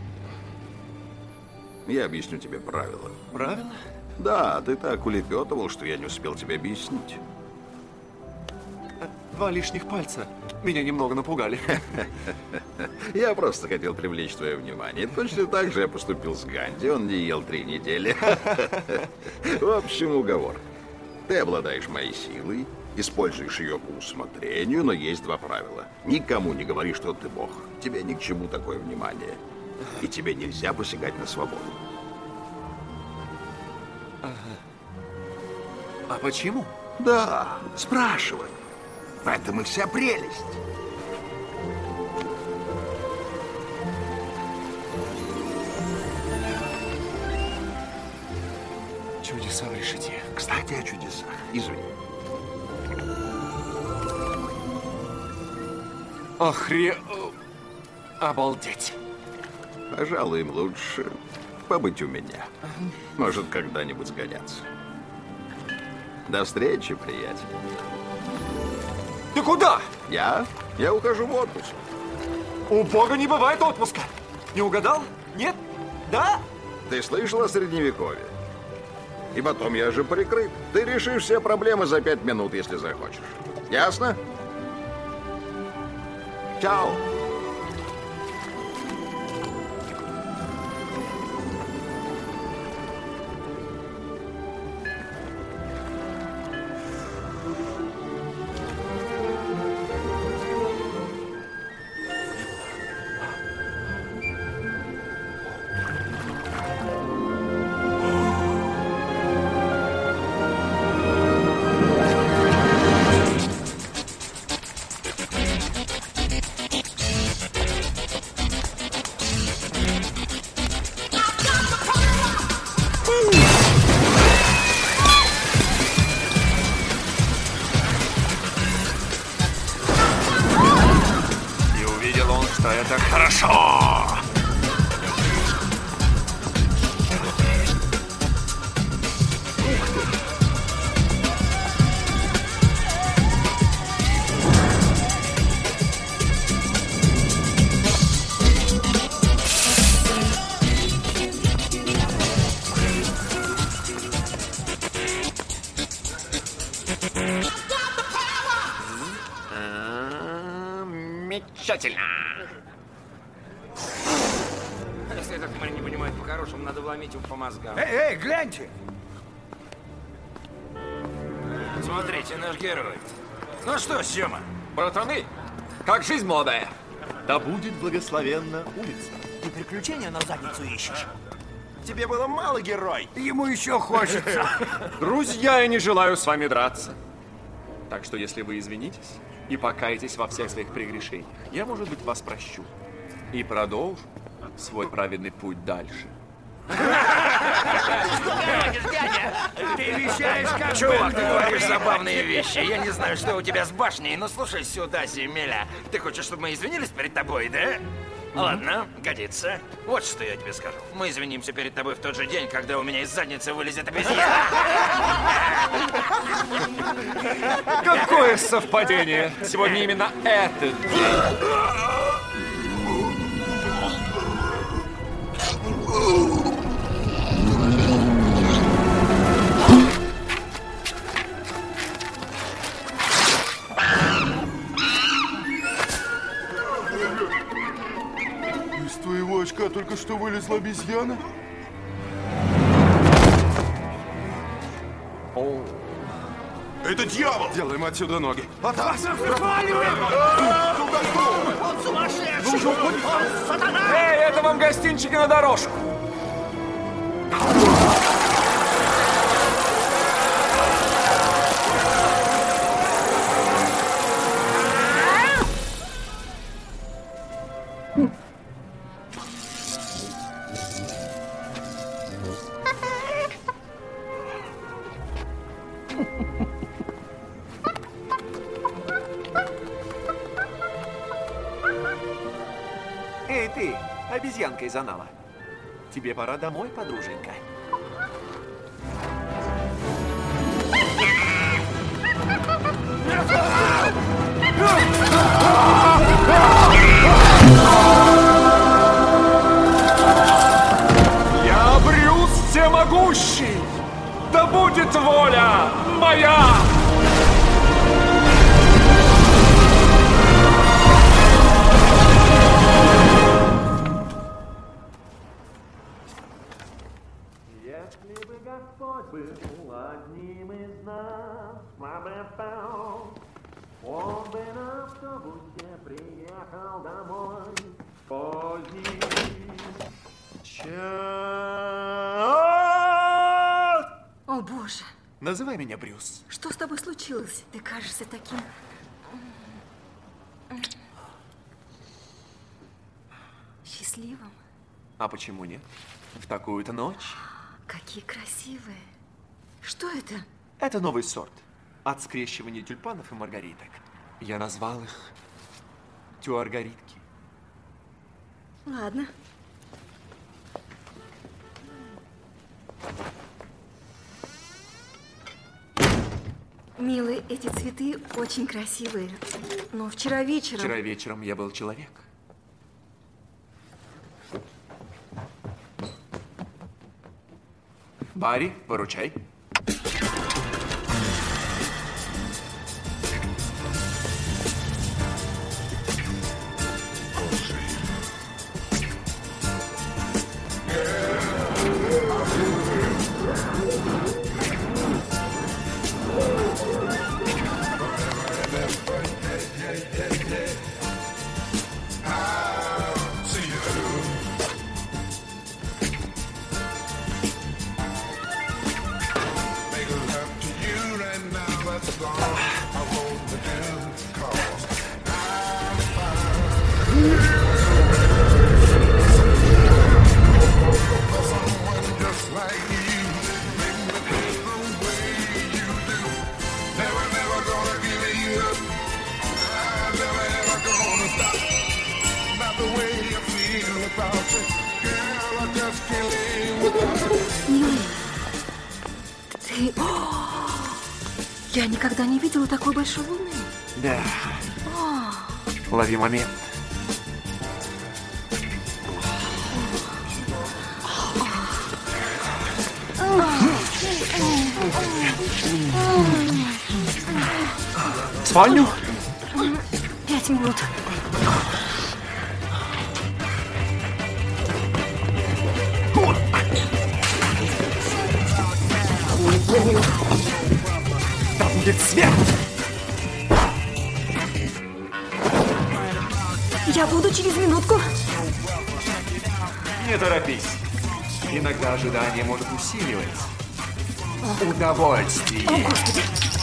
Я объясню тебе правила. Правила? Да, ты так улепетывал, что я не успел тебе объяснить. 2 лишних пальца меня немного напугали. Я просто хотел привлечь твое внимание. Точно так же я поступил с Ганди. Он не ел 3 недели. В общем, уговор. Ты обладаешь моей силой, используешь ее по усмотрению, но есть 2 правила. Никому не говори, что ты бог. Тебе ни к чему такое внимание. И тебе нельзя посягать на свободу. А почему? Да, спрашивай. В этом и вся прелесть. Чудеса в решете. Кстати, о чудесах. Извини. Обалдеть. Пожалуй, им лучше побыть у меня. Может, когда-нибудь сгодятся. До встречи, приятель. Ты куда? Я ухожу в отпуск. У Бога не бывает отпуска. Не угадал? Нет? Да? Ты слышал о Средневековье? И потом, я же прикрыт. Ты решишь все проблемы за 5 минут, если захочешь. Ясно? Чао. Это хорошо! Замечательно! Если этот парень не понимает по-хорошему, надо вломить ему по мозгам. Эй, гляньте! Смотрите, наш герой. Ну что, Сёма? Братаны, как жизнь молодая? Да будет благословенна улица. Ты приключения на задницу ищешь? Тебе было мало, герой? Ему еще хочется. Друзья, я не желаю с вами драться. Так что, если вы извинитесь и покаетесь во всех своих прегрешениях, я, может быть, вас прощу и продолжу свой праведный путь дальше. Дядя, ты вещаешь как... Чувак, ты говоришь забавные вещи. Я не знаю, что у тебя с башней, но слушай сюда, земля. Ты хочешь, чтобы мы извинились перед тобой, да? Ладно, годится. Вот что я тебе скажу. Мы извинимся перед тобой в тот же день, когда у меня из задницы вылезет обезьяна. Какое совпадение! Сегодня именно этот день. Из твоего очка только что что вылезла обезьяна? Это дьявол! Делаем отсюда ноги. От вас! Он сумасшедший! Он сатана! Эй, это вам гостинчики на дорожку. Эй, ты, обезьянка из анала. Тебе пора домой, подруженька. Я Брюс Всемогущий! Да будет воля моя! Если бы Господь был одним из нас, он бы на автобусе приехал домой поздний час. О, Боже. Называй меня Брюс. Что с тобой случилось? Ты кажешься таким... счастливым. А почему нет? В такую-то ночь. Какие красивые. Что это? Это новый сорт. От скрещивания тюльпанов и маргариток. Я назвал их тюаргаритки. Ладно. Милые, эти цветы очень красивые. Но вчера вечером... Вчера вечером я был человек. Барри, выручай. Милый, ты... Я никогда не видела такой большой луны. Да. Лови момент. В спальню? 5 минут. Там будет свет! Я буду через минутку. Не торопись. Иногда ожидание может усиливать удовольствие. О, Господи.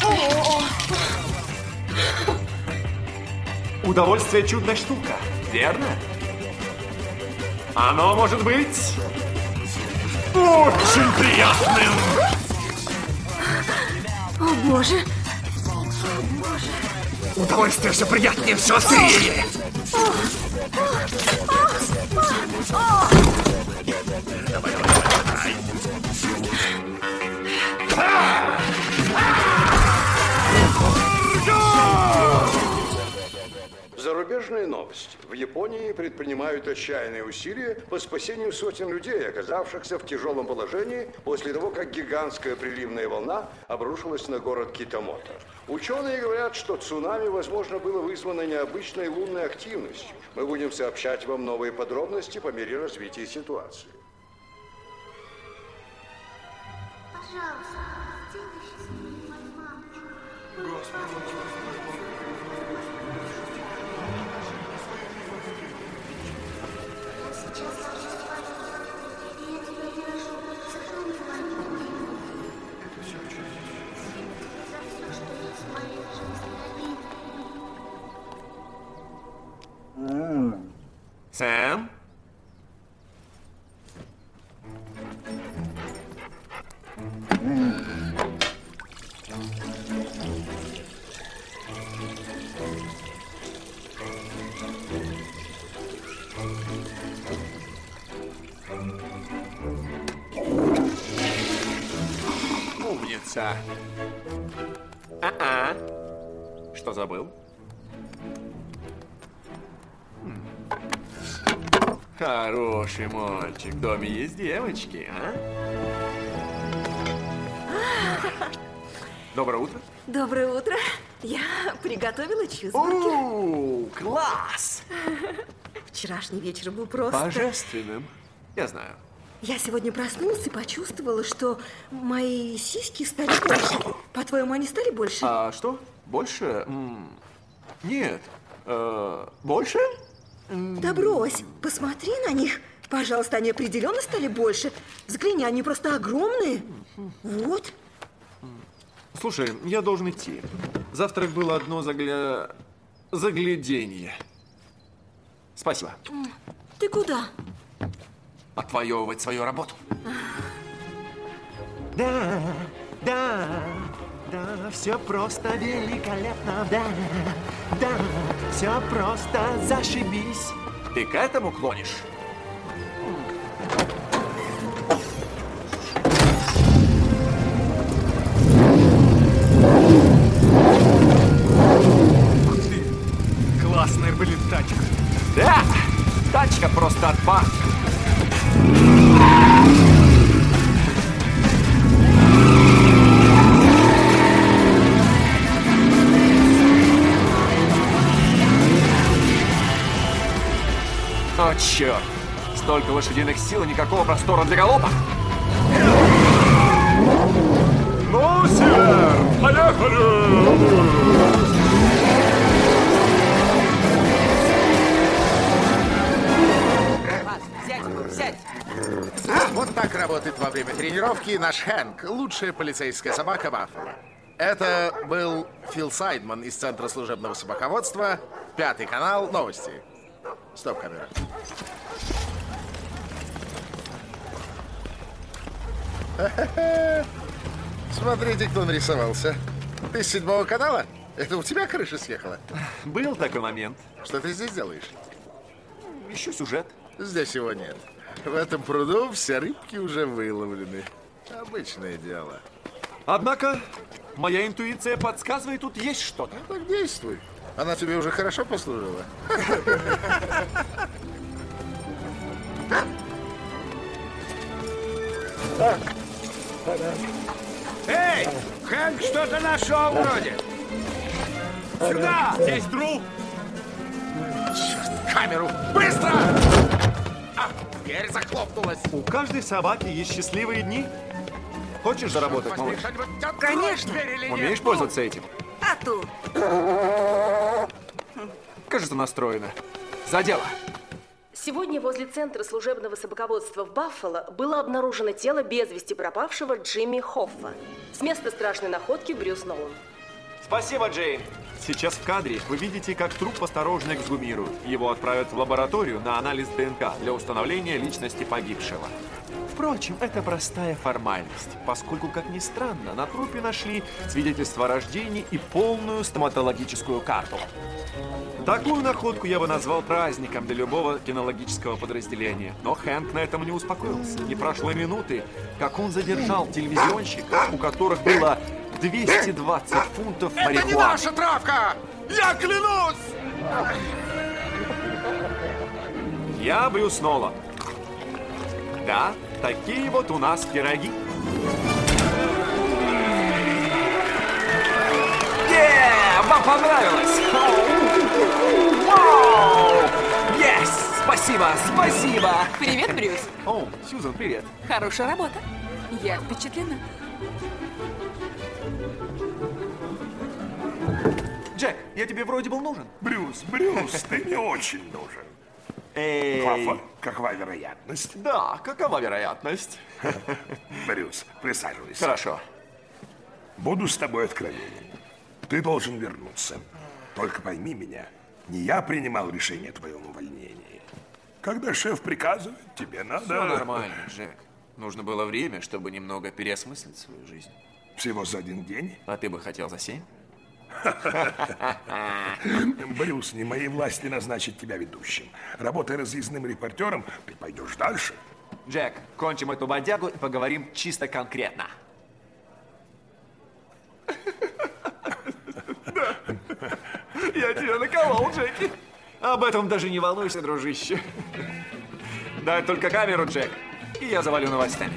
Удовольствие чудная штука, верно? Оно может быть очень приятным. О, Боже. Удовольствие все приятнее, все острее. Зарубежные новости. В Японии предпринимают отчаянные усилия по спасению сотен людей, оказавшихся в тяжелом положении после того, как гигантская приливная волна обрушилась на город Китамото. Ученые говорят, что цунами, возможно, было вызвано необычной лунной активностью. Мы будем сообщать вам новые подробности по мере развития ситуации. Пожалуйста, сделай счастливой мою мамочку. Я сейчас ложусь спать, и я тебя держу. Сохрани мою маму. За все, что есть в моей жизни, Сэм? Умница. Что забыл? Хороший мальчик. В доме есть девочки, а? Доброе утро. Доброе утро. Я приготовила чизбургер. Класс! Вчерашний вечер был просто... Божественным. Я знаю. Я сегодня проснулась и почувствовала, что мои сиськи стали больше. По-твоему, они стали больше? А что? Больше? Нет. Больше? Да брось, посмотри на них. Пожалуйста, они определенно стали больше. Взгляни, они просто огромные. Вот. Слушай, я должен идти. Завтра было одно загляденье. Спасибо. Ты куда? Отвоевывать свою работу. Да, все просто великолепно, да, все просто зашибись. Ты к этому клонишь? Классная, блин, тачка. Да, тачка просто отпад. О, черт! Столько лошадиных сил и никакого простора для галопа! Ну, Север, поехали! Сядь! Вот так работает во время тренировки наш Хэнк, лучшая полицейская собака Баффало. Это был Фил Сайдман из Центра служебного собаководства, 5-й канал, новости. Стоп, камера. Смотрите, кто нарисовался. Ты с 7-го канала? Это у тебя крыша съехала? Был такой момент. Что ты здесь делаешь? Ищу сюжет. Здесь его нет. В этом пруду все рыбки уже выловлены. Обычное дело. Однако, моя интуиция подсказывает, тут есть что-то. Ну, так действуй. Она тебе уже хорошо послужила. Эй, Хэнк что-то нашел вроде. Сюда! Здесь труп! Черт, камеру! Быстро! Дверь захлопнулась. У каждой собаки есть счастливые дни. Хочешь заработать, малыш? Конечно. Умеешь пользоваться этим? А тут? Кажется, настроена. За дело. Сегодня возле Центра служебного собаководства в Баффало было обнаружено тело без вести пропавшего Джимми Хоффа. С места страшной находки Брюс Нолан. Спасибо, Джейн. Сейчас в кадре вы видите, как труп осторожно эксгумируют. Его отправят в лабораторию на анализ ДНК для установления личности погибшего. Впрочем, это простая формальность, поскольку, как ни странно, на трупе нашли свидетельство о рождении и полную стоматологическую карту. Такую находку я бы назвал праздником для любого кинологического подразделения. Но Хэнк на этом не успокоился. Не прошло и минуты, как он задержал телевизионщиков, у которых было 220 фунтов марихуаны. Это не наша травка! Я клянусь! Я Брюс Нолан. Да, такие вот у нас пироги. Вам понравилось? Вау! Yes! Спасибо, спасибо! Привет, Брюс. О, Сьюзан, привет. Хорошая работа. Я впечатлена. Джек, я тебе вроде был нужен. Брюс, ты мне очень нужен. Хоффа, какова вероятность? Да, какова вероятность? Брюс, присаживайся. Хорошо. Буду с тобой откровенен. Ты должен вернуться. Только пойми меня, не я принимал решение о твоем увольнении. Когда шеф приказывает, тебе надо... Все нормально, Джек. Нужно было время, чтобы немного переосмыслить свою жизнь. Всего за 1 день? А ты бы хотел за 7? Брюс, не моей власти назначить тебя ведущим. Работай разъездным репортером, ты пойдешь дальше. Джек, кончим эту бодягу и поговорим чисто конкретно. Я тебя наколол, Джеки. Об этом даже не волнуйся, дружище. Дай только камеру, Джек, и я завалю новостями.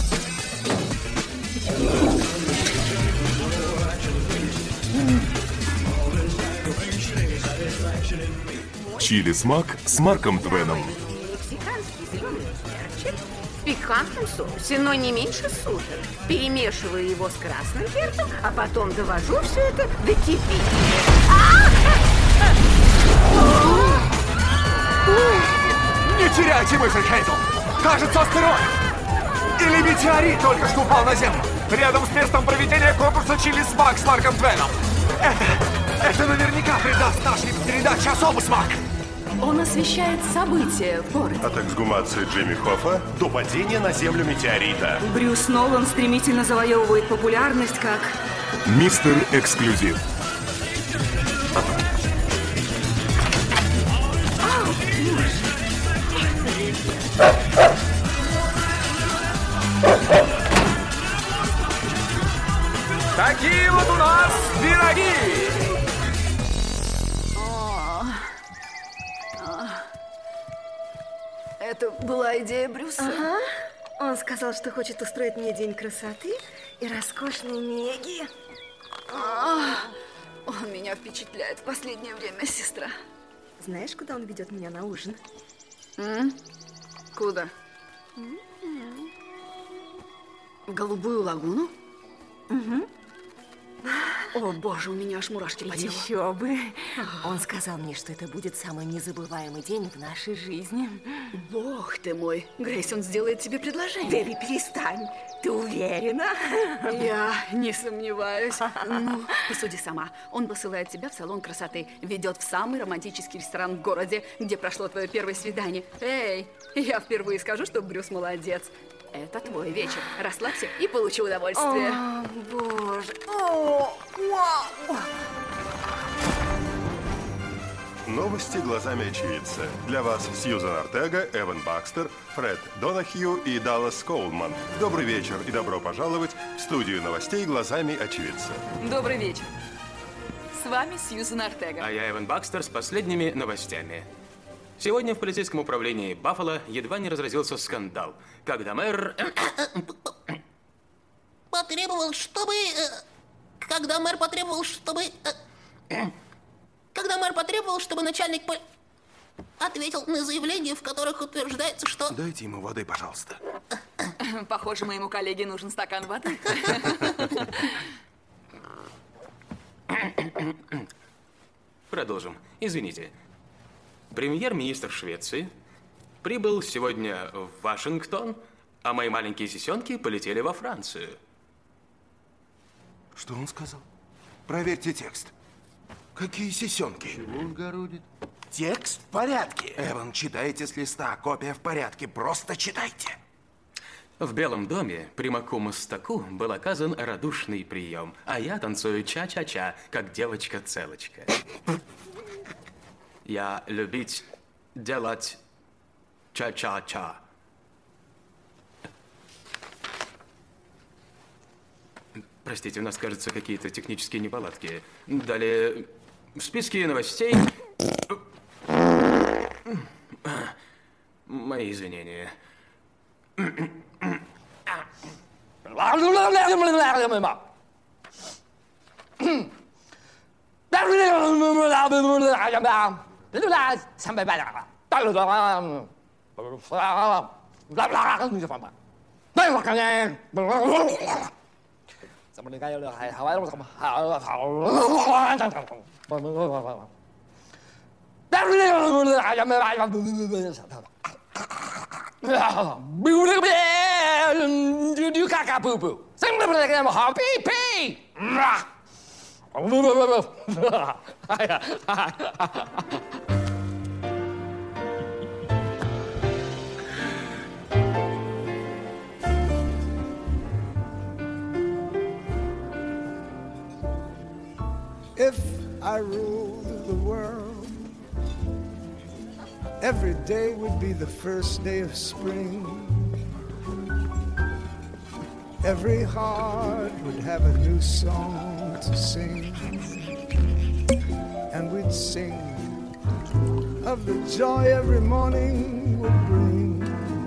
Чили-смак с Марком Твеном. Мексиканский зеленый перчик в пикантном соусе, но не меньше суток. Перемешиваю его с красным перцем, а потом довожу все это до кипения. Не теряйте мысль, Хейзл! Кажется, астероид! Или метеорит только что упал на Землю! Рядом с местом проведения конкурса Чили-смак с Марком Твеном! Это наверняка придаст нашей передаче особый смак! Он освещает события в городе. От эксгумации Джимми Хоффа до падения на Землю метеорита. Брюс Нолан стремительно завоевывает популярность как... Мистер Эксклюзив. Такие вот у нас пироги! Это была идея Брюса? Ага. Он сказал, что хочет устроить мне день красоты и роскошной неги. Он меня впечатляет в последнее время, сестра. Знаешь, куда он ведет меня на ужин? Куда? В Голубую лагуну? Угу. О, боже, у меня аж мурашки по телу. Еще бы. Он сказал мне, что это будет самый незабываемый день в нашей жизни. Бог ты мой. Грейс, он сделает тебе предложение. Дебби, перестань. Ты уверена? Я не сомневаюсь. Ну, посуди сама. Он посылает тебя в салон красоты, ведет в самый романтический ресторан в городе, где прошло твое первое свидание. Эй, я впервые скажу, что Брюс молодец. Это твой вечер. Расслабься и получи удовольствие. О, боже. О, вау. Новости глазами очевидца. Для вас Сьюзан Ортега, Эван Бакстер, Фред Донахью и Даллас Коулман. Добрый вечер и добро пожаловать в студию новостей глазами очевидца. Добрый вечер. С вами Сьюзан Ортега. А я Эван Бакстер с последними новостями. Сегодня в полицейском управлении Баффало едва не разразился скандал, когда мэр... Потребовал, чтобы... Когда мэр потребовал, чтобы начальник ответил на заявления, в которых утверждается, что... Дайте ему воды, пожалуйста. Похоже, моему коллеге нужен стакан воды. Продолжим. Извините. Премьер-министр Швеции прибыл сегодня в Вашингтон, а мои маленькие сисенки полетели во Францию. Что он сказал? Проверьте текст. Какие сисенки? Чего он городит? Текст в порядке. Эван, читайте с листа. Копия в порядке. Просто читайте. В Белом доме прямаку Мостаку был оказан радушный прием, а я танцую ча-ча-ча, как девочка-целочка. Я любить делать ча-ча-ча. Простите, у нас, кажется, какие-то технические неполадки. Далее, в списке новостей... Мои извинения. If I ruled the world, every day would be the first day of spring. Every heart would have a new song to sing, and we'd sing of the joy every morning would bring.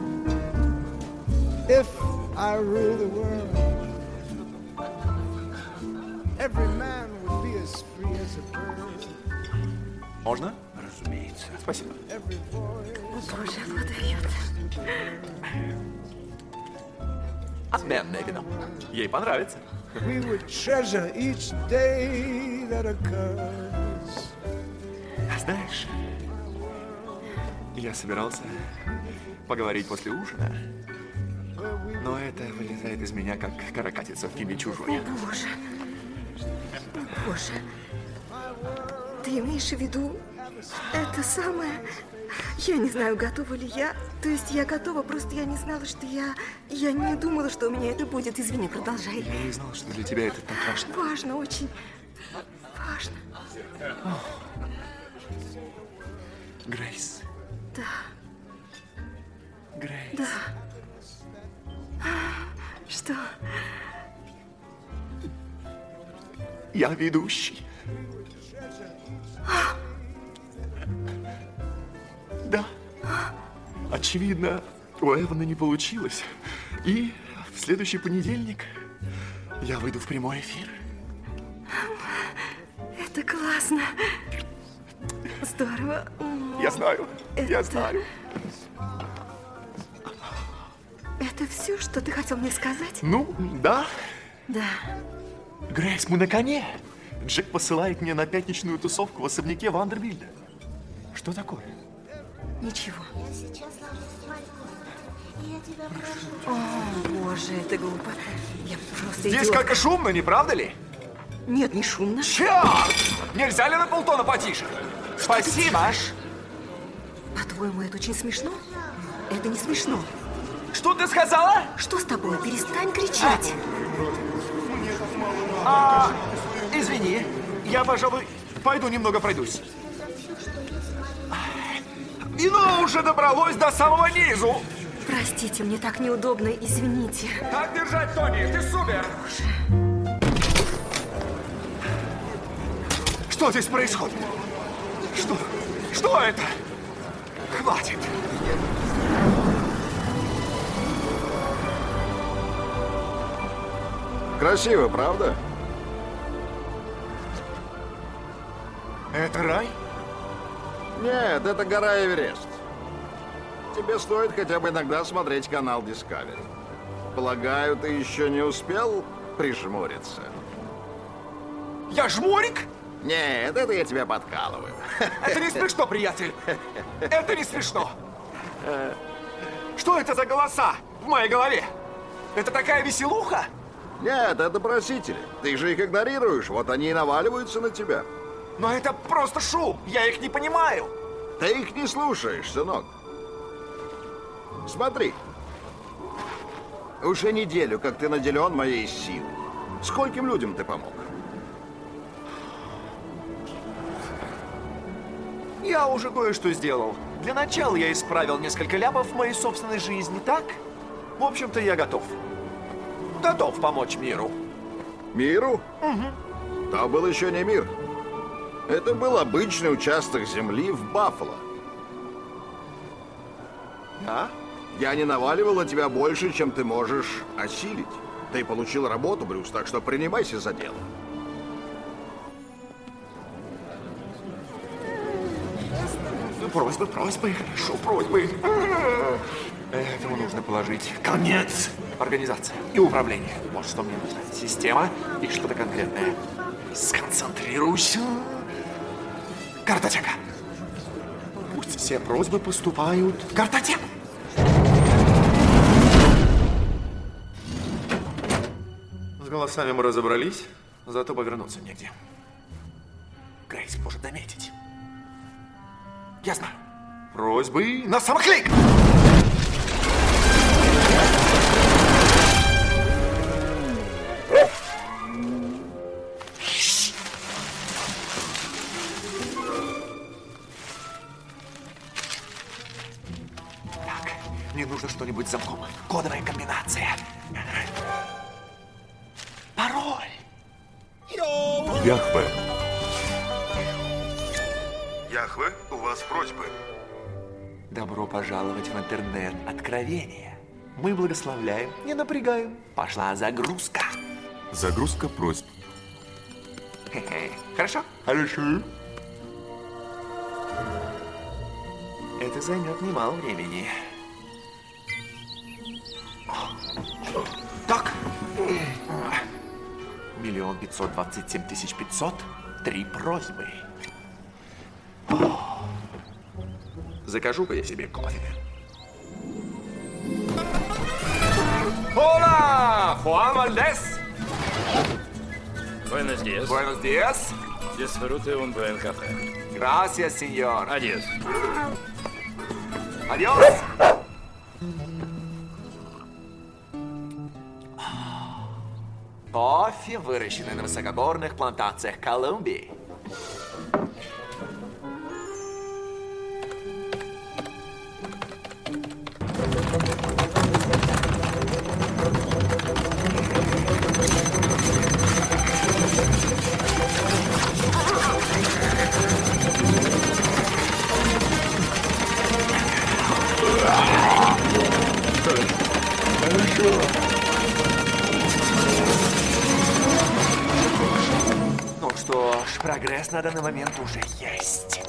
If I ruled the world, every man would be as free as a bird. Можно? Разумеется. Спасибо. Боже, вот дает. Отменное вино. Ей понравится. We would treasure each day that occurs. Знаешь, я собирался поговорить после ужина, но это вылезает из меня, как каракатица в фильме «Чужой». Боже. Боже. Ты имеешь в виду это самое? Я не знаю, готова ли я. То есть я готова, просто я не знала, что я не думала, что у меня это будет. Извини, продолжай. Я не знал, что для тебя это так важно. Важно, очень важно. Грейс. Да. Грейс. Да. Что? Я ведущий. Да. Очевидно, у Эвана не получилось. И в следующий понедельник я выйду в прямой эфир. Это классно. Здорово. Я знаю. Я знаю. Это все, что ты хотел мне сказать? Ну, да. Да. Грейс, мы на коне. Джек посылает меня на пятничную тусовку в особняке Вандербильда. Что такое? Ничего. Я сейчас ложусь спать, и я тебя прошу. О, боже, это глупо. Я просто Здесь идиотка. как-то шумно, не правда ли? Нет, не шумно. Черт! Нельзя ли на полтона потише? Спасибо. По-твоему, это очень смешно? Это не смешно. Что ты сказала? Что с тобой? Перестань кричать. Извини, я, пожалуй, пойду немного пройдусь. Вино уже добралось до самого низу. Простите, мне так неудобно, извините. Так держать, Тони, ты супер. Что здесь происходит? Что это? Хватит. Красиво, правда? Это рай? Нет, это гора Эверест. Тебе стоит хотя бы иногда смотреть канал Discovery. Полагаю, ты еще не успел прижмуриться? Я жмурик? Нет, это я тебя подкалываю. Это не смешно, приятель. Это не смешно. Что это за голоса в моей голове? Это такая веселуха? Нет, это просители. Ты же их игнорируешь, вот они и наваливаются на тебя. Но это просто шум, я их не понимаю. Ты их не слушаешь, сынок. Смотри. Уже неделю, как ты наделен моей силой. Скольким людям ты помог? Я уже кое-что сделал. Для начала я исправил несколько ляпов в моей собственной жизни, так? В общем-то, я готов. Готов помочь миру. Миру? Угу. То был еще не мир. Это был обычный участок земли в Баффало. А? Я не наваливал на тебя больше, чем ты можешь осилить. Ты получил работу, Брюс, так что принимайся за дело. Просьбы, хорошо, просьбы. Этому нужно положить конец. Организация и управление. Вот что мне нужно. Система и что-то конкретное. Сконцентрируйся. Картотека. Пусть все просьбы поступают в картотеку. С голосами мы разобрались, зато повернуться негде. Грейс может заметить. Я знаю. Просьбы на самоклик! Так, мне нужно что-нибудь с замком. Кодовая комбинация. Пароль. Яхве. Яхве, у вас просьбы. Добро пожаловать в интернет откровения. Мы благословляем, не напрягаем. Пошла загрузка. Загрузка просьб. Хорошо? Хорошо. Это займет немало времени. Так. 1 527 500. 3 просьбы. Закажу-ка я себе кофе. Hola, Juan Valdez. Buenos días. Buenos días. Disfrute un buen café. Gracias, señor. Adiós. Adiós. Кофе, выращенный на высокогорных плантациях Колумбии. Ну что ж, прогресс на данный момент уже есть.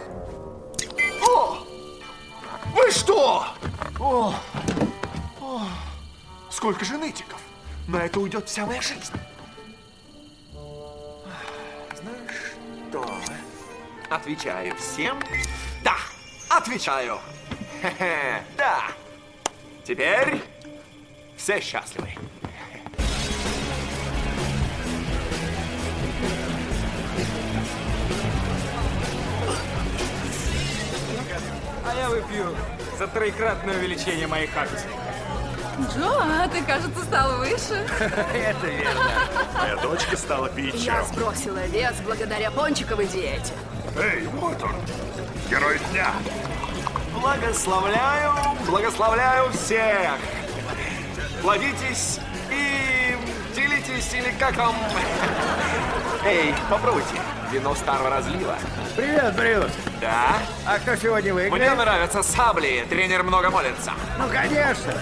О! Вы что? О! Сколько же нытиков? На это уйдет вся моя жизнь. Знаешь что? Отвечаю всем. Да, отвечаю. Хе-хе, да. Теперь все счастливы. А я выпью за троекратное увеличение моих акций. Джо, ты, кажется, стал выше. Это верно. Моя дочка стала Я питчером. сбросила вес благодаря пончиковой диете. Эй, вот он, герой дня. Благословляю, благословляю всех. Плодитесь и делитесь, или как вам? Эй, попробуйте. Вино старого разлива. Привет, Брюс. Да? А кто сегодня выиграет? Мне нравятся сабли. Тренер много молится. Ну, конечно.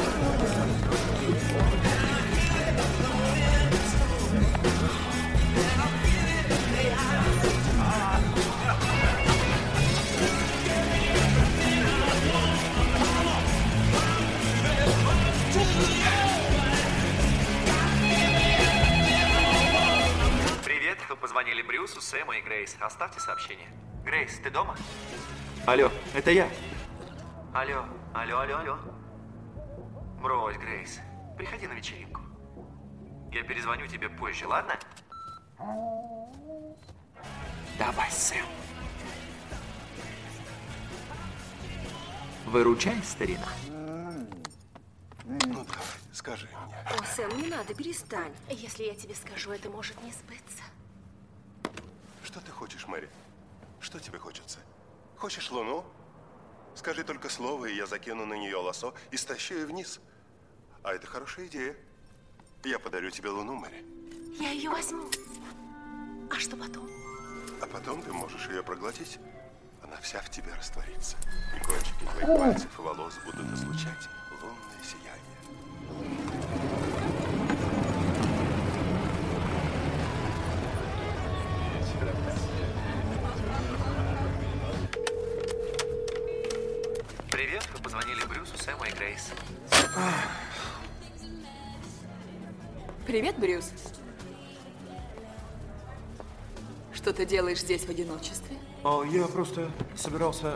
Привет, вы позвонили Брюсу, Сэму и Грейс. Оставьте сообщение. Грейс, ты дома? Алло, это я. Алло, алло, алло, алло. Брось, Грейс, приходи на вечеринку. Я перезвоню тебе позже, ладно? Давай, Сэм. Выручай, старина. Ну, давай, скажи мне. О, Сэм, не надо, перестань. Если я тебе скажу, это может не сбыться. Что ты хочешь, Мэри? Что тебе хочется? Хочешь луну? Скажи только слово, и я закину на нее лассо и стащу ее вниз. А это хорошая идея. Я подарю тебе луну, Мэри. Я ее возьму. А что потом? А потом ты можешь ее проглотить. Она она вся в тебе растворится. И кончики твоих пальцев и волос будут излучать лунное сияние. Привет, вы позвонили Брюсу, Сэму и Грейс. Привет, Брюс. Что ты делаешь здесь в одиночестве? О, я просто собирался...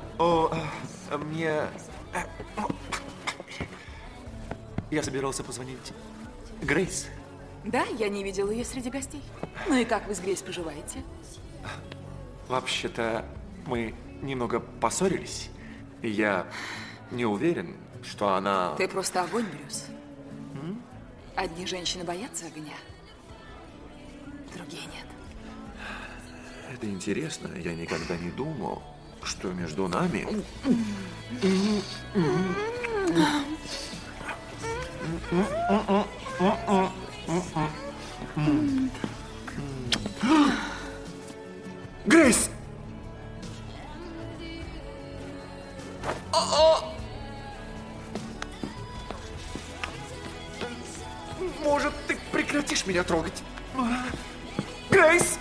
Я собирался позвонить Грейс. Да, я не видела ее среди гостей. Ну и как вы с Грейс поживаете? Вообще-то мы немного поссорились. И я не уверен, что она... Ты просто огонь, Брюс. Одни женщины боятся огня, другие нет. Это интересно. Я никогда не думал, что между нами... Грейс! Может, ты прекратишь меня трогать? Грейс!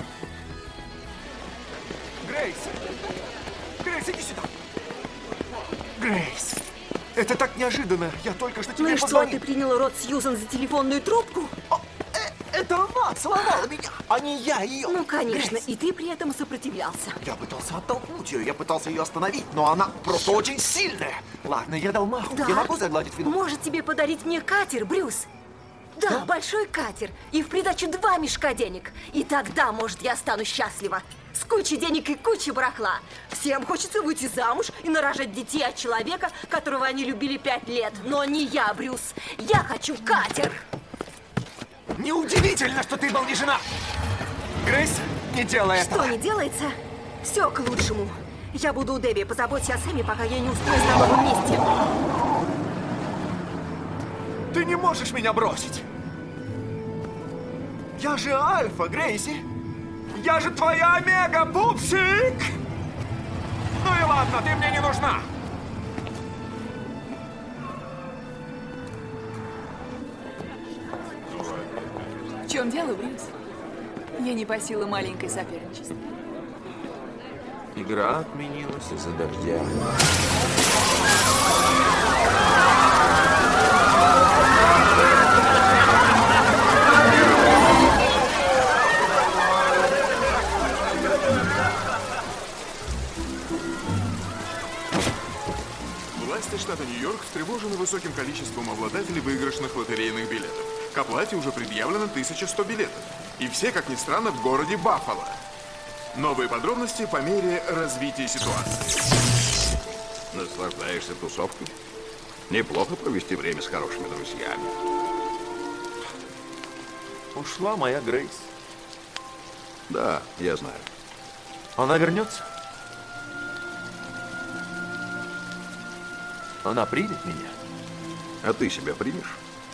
Грейс! Грейс, иди сюда! Грейс! Это так неожиданно. Я только что тебе Ну и позвонил. что, ты принял род Сьюзан за телефонную трубку? Это она целовала меня, а не я ее. Ну, конечно, Грейс. и ты при этом сопротивлялся. Я пытался оттолкнуть ее, я пытался ее остановить, но она просто очень сильная. Ладно, я дал маху. Да. Я могу загладить вину? Может тебе подарить мне катер, Брюс? Да, большой катер. И в придачу 2 мешка денег. И тогда, может, я стану счастлива. С кучей денег и кучей барахла. Всем хочется выйти замуж и нарожать детей от человека, которого они любили 5 лет. Но не я, Брюс. Я хочу катер. Неудивительно, что ты был не жена. Грейс, не делай этого. Что не делается? Все к лучшему. Я буду у Дебби. Позаботься о Сэме, пока я не устроюсь на новом месте. Ты не можешь меня бросить. Я же Альфа, Грейси. Я же твоя омега, пупсик. Ну и ладно, ты мне не нужна. В чем дело, Брюс? Я не по силам маленькое соперничество. Игра отменилась из-за дождя. Власти штата Нью-Йорк встревожены высоким количеством обладателей выигрышных лотерейных билетов. К оплате уже предъявлено 1100 билетов. И все, как ни странно, в городе Баффало. Новые подробности по мере развития ситуации. Наслаждаешься тусовкой? Неплохо провести время с хорошими друзьями. Ушла моя Грейс. Да, я знаю. Она вернется? Она примет меня? А ты себя примешь?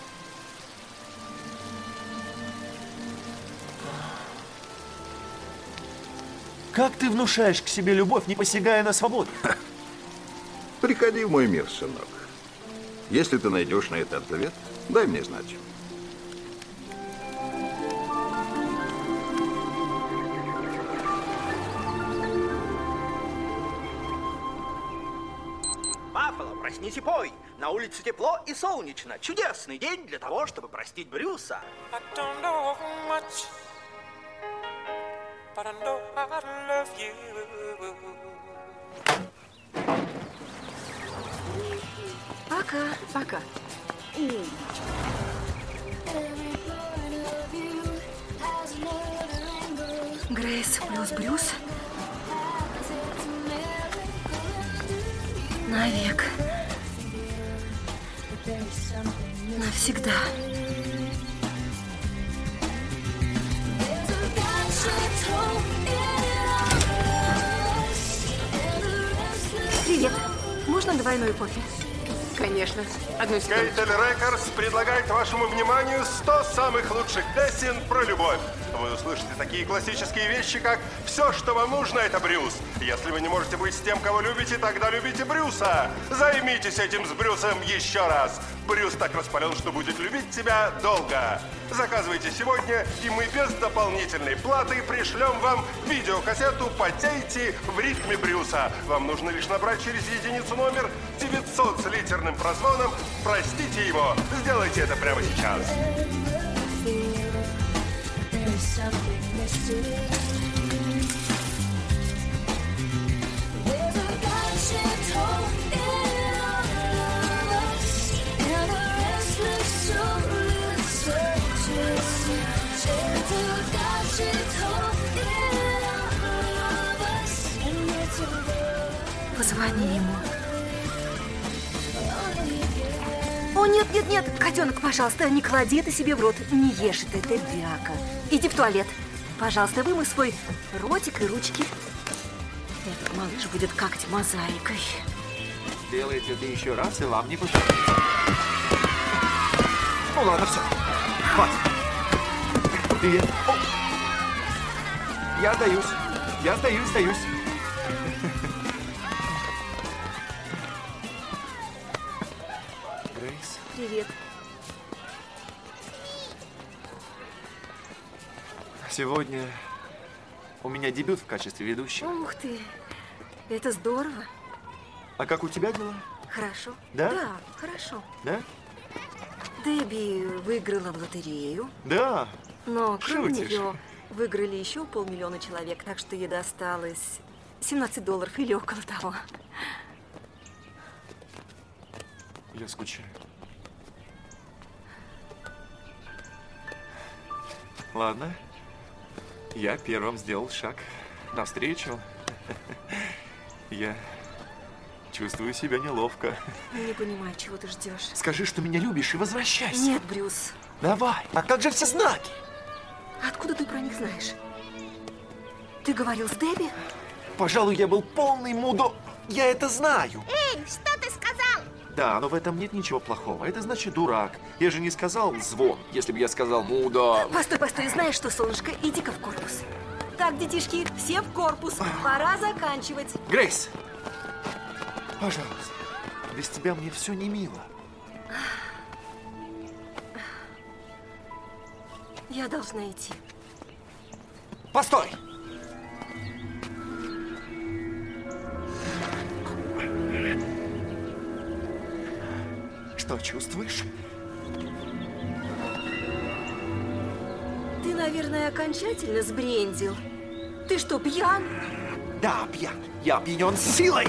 Как ты внушаешь к себе любовь, не посягая на свободу? Приходи в мой мир, сынок. Если ты найдешь на это ответ, дай мне знать. Баффало, проснись и пой. На улице тепло и солнечно. Чудесный день для того, чтобы простить Брюса. But I know I love you. Пока. Пока. Грейс плюс Брюс. Навек. Навсегда. Привет. Можно двойной кофе? Конечно. Одну секунду. Кейтель Рекордс предлагает вашему вниманию 100 самых лучших песен про любовь. Вы услышите такие классические вещи, как «Все, что вам нужно, это Брюс». Если вы не можете быть с тем, кого любите, тогда любите Брюса. Займитесь этим с Брюсом еще раз. Брюс так распален, что будет любить тебя долго. Заказывайте сегодня, и мы без дополнительной платы пришлем вам видеокассету «Потейте в ритме Брюса». Вам нужно лишь набрать через единицу номер 900 с литерным прозвоном. Простите его. Сделайте это прямо сейчас. Позвони ему. О, нет, нет, нет, котенок, пожалуйста, не клади это себе в рот. Не ешь это бяка. Иди в туалет. Пожалуйста, вымой свой ротик и ручки. Этот малыш будет какать мозаикой. Делайте это еще раз, и вам не пожалуйста. Ну ладно, все. Хватит. Привет. О. Я сдаюсь. Я сдаюсь. Грейс. Привет. Сегодня у меня дебют в качестве ведущего. Ух ты, это здорово. А как у тебя дела? Хорошо. Да? Да, хорошо. Да? Дебби выиграла в лотерею. Да. Но кроме Шутишь. нее выиграли еще 500 000 человек, так что ей досталось $17 или около того. Я скучаю. Ладно. Я первым сделал шаг навстречу. Я чувствую себя неловко. Не понимаю, чего ты ждешь. Скажи, что меня любишь, и возвращайся. Нет, Брюс. Давай. А как же все знаки? Откуда ты про них знаешь? Ты говорил с Дебби? Пожалуй, я был полный мудо. Я это знаю. Эй, что ты сказал? Да, но в этом нет ничего плохого. Это значит дурак. Я же не сказал звон, если бы я сказал мудо. Постой, постой. Знаешь что, солнышко, иди-ка в корпус. Так, детишки, все в корпус. Пора заканчивать. Грейс, пожалуйста. Без тебя мне все не мило. Я должна идти. Постой! Что чувствуешь? Ты, наверное, окончательно сбрендил. Ты что, пьян? Да, пьян. Я опьянен силой.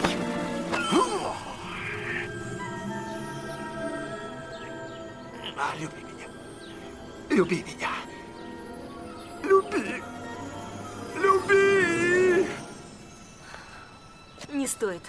Люби меня. Люби меня. Люби. Люби. Не стоит.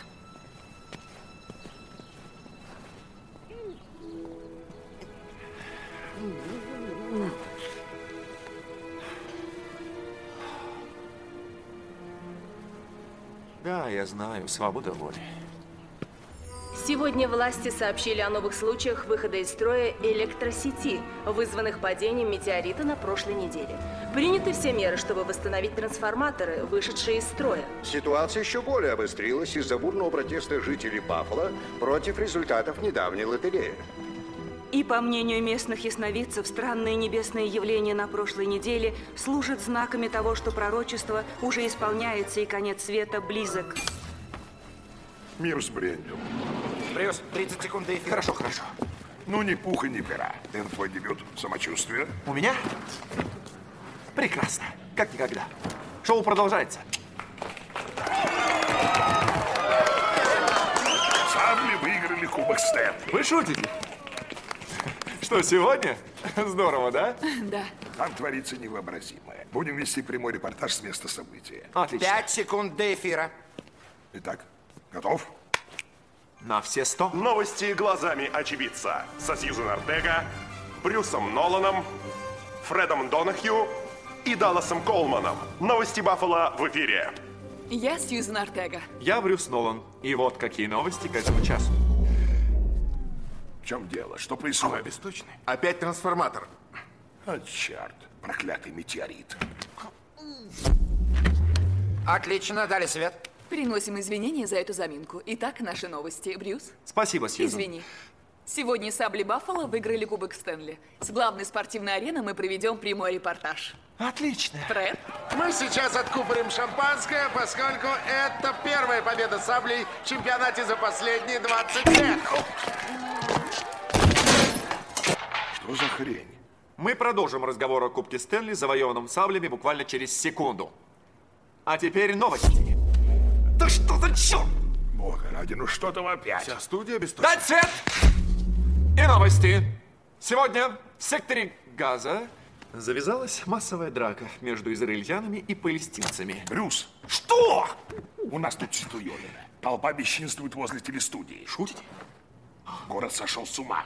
Да, я знаю, свобода воли. Сегодня власти сообщили о новых случаях выхода из строя электросети, вызванных падением метеорита на прошлой неделе. Приняты все меры, чтобы восстановить трансформаторы, вышедшие из строя. Ситуация еще более обострилась из-за бурного протеста жителей Баффало против результатов недавней лотереи. И по мнению местных ясновидцев, странные небесные явления на прошлой неделе служат знаками того, что пророчество уже исполняется и конец света близок. Мир сбрендил. Брюс, 30 секунд до эфира. Хорошо, хорошо. Ну, ни пуха, ни пера. Дэн, твой дебют. Самочувствие. У меня? Прекрасно. Как никогда. Шоу продолжается. Сабли выиграли Кубок Стэн. Вы шутите? Что, сегодня? Здорово, да? Да. Там творится невообразимое. Будем вести прямой репортаж с места события. Отлично. 5 секунд до эфира. Итак, готов? На все 100. Новости глазами очевидца. Со Сьюзен Ортега, Брюсом Ноланом, Фредом Донахью и Далласом Коулманом. Новости Баффало в эфире. Я Сьюзен Ортега. Я Брюс Нолан. И вот какие новости к этому часу. чем дело? Что происходит? Вы обесточены? Опять трансформатор. А, черт, проклятый метеорит. Отлично, дали свет. Приносим извинения за эту заминку. Итак, наши новости. Брюс? Спасибо, Сьюзан. Извини. Сегодня сабли Баффало выиграли Кубок Стэнли. С главной спортивной арены мы проведем прямой репортаж. Отлично. Фред? Мы сейчас откупорим шампанское, поскольку это первая победа саблей в чемпионате за последние 20 лет. Что за хрень? Мы продолжим разговор о Кубке Стэнли, завоеванном саблями буквально через секунду. А теперь новости. Да что за черт? Бога ради, ну что там опять? Вся студия обесточена. Дать свет! И новости. Сегодня в секторе Газа завязалась массовая драка между израильтянами и палестинцами. Брюс! Что? У нас тут ситуевина. Толпа бесчинствует возле телестудии. Шутите? Город сошел с ума.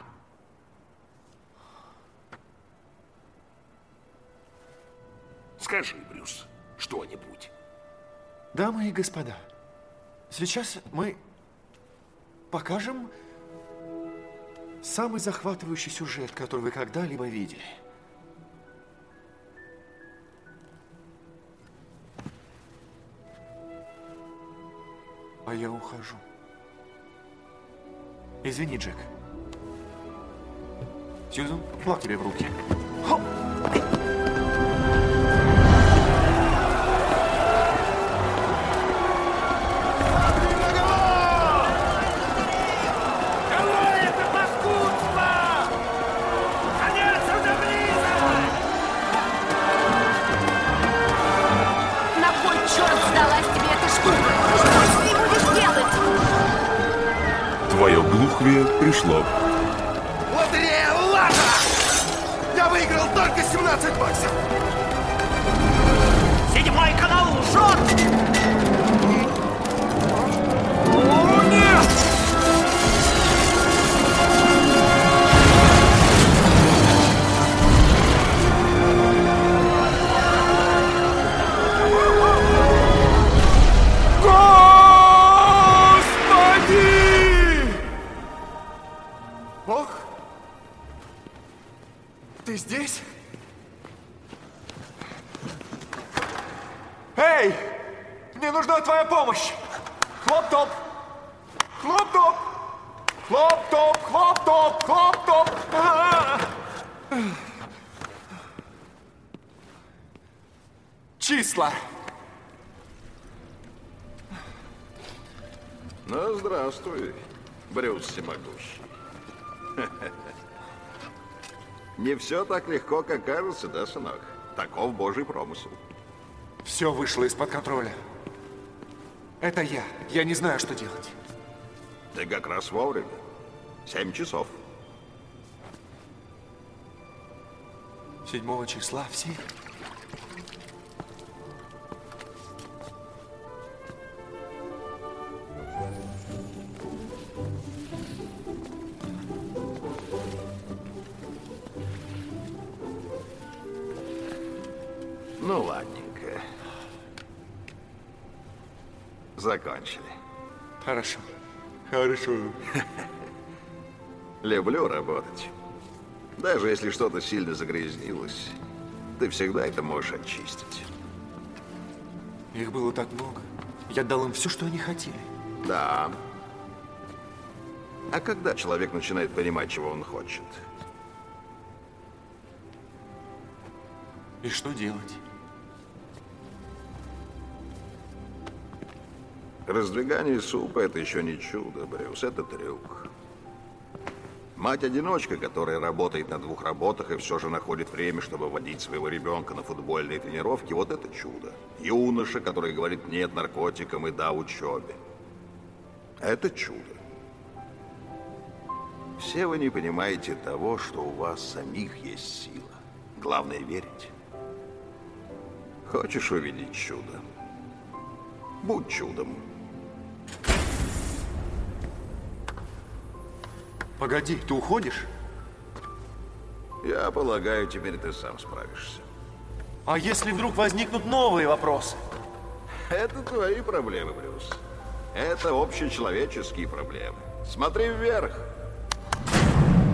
Скажи, Брюс, что-нибудь. Дамы и господа, сейчас мы покажем самый захватывающий сюжет, который вы когда-либо видели. А я ухожу. Извини, Джек. Сьюзан, флаг тебе в руки. Хоп! Твое глухвие пришло. Лотерея Лата! Я выиграл только 17 баксов. 7-й канал жжет! О, нет! Ох! Ты здесь? Эй! Мне нужна твоя помощь! Хлоп-топ! Хлоп-топ! Хлоп-топ! Хлоп-топ! Хлоп-топ! Числа! Ну, здравствуй, Брюс Всемогущий. Не все так легко, как кажется, да, сынок? Таков Божий промысел. Все вышло из-под контроля. Это я. Я не знаю, что делать. Ты как раз вовремя. 7 часов. 7 числа в 7. Ну, ладненько. Закончили. Хорошо. Хорошо. Люблю работать. Даже если что-то сильно загрязнилось, ты всегда это можешь очистить. Их было так много. Я дал им все, что они хотели. Да. А когда человек начинает понимать, чего он хочет? И что делать? Раздвигание супа – это еще не чудо, Брюс, это трюк. Мать-одиночка, которая работает на 2 работах и все же находит время, чтобы водить своего ребенка на футбольные тренировки, вот это чудо. Юноша, который говорит «нет» наркотикам и «да» учебе. Это чудо. Все вы не понимаете того, что у вас самих есть сила. Главное – верить. Хочешь увидеть чудо? Будь чудом. Погоди, ты уходишь? Я полагаю, теперь ты сам справишься. А если вдруг возникнут новые вопросы? Это твои проблемы, Брюс. Это общечеловеческие проблемы. Смотри вверх.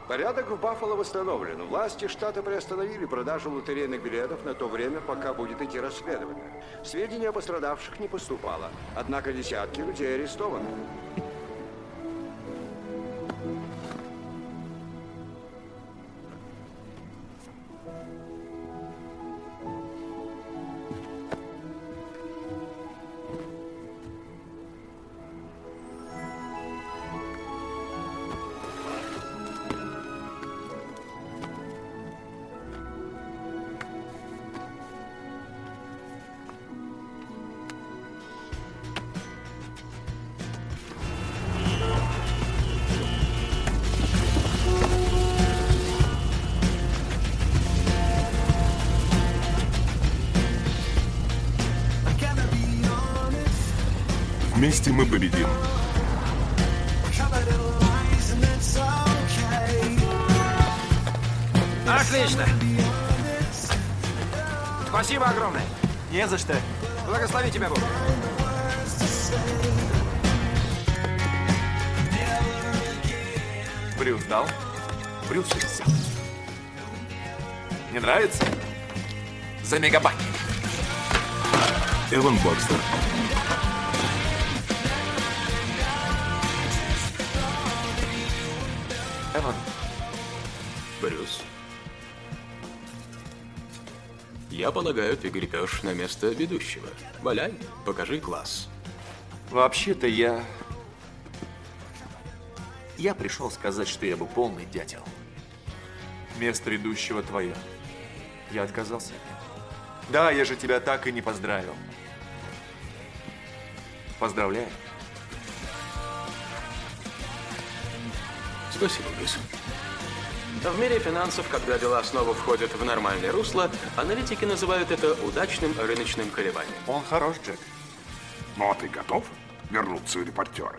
Порядок в Баффало восстановлен. Власти штата приостановили продажу лотерейных билетов на то время, пока будет идти расследование. Сведений о пострадавших не поступало. Однако десятки людей арестованы. Вместе мы победим. Отлично. Спасибо огромное. Не за что. Благослови тебя Бог. Брюс дал? Брюс 60. Не нравится? За мегабайт. Эван Бакстер. Эван. Брюс. Я полагаю, ты гребешь на место ведущего. Валяй, покажи класс. Вообще-то я пришел сказать, что я бы полный дятел. Место ведущего твое. Я отказался. Да, я же тебя так и не поздравил. Поздравляю. Спасибо, Брюс. В мире финансов, когда дела снова входят в нормальное русло, аналитики называют это удачным рыночным колебанием. Он хорош, Джек. Ну, а ты готов вернуться в репортеры?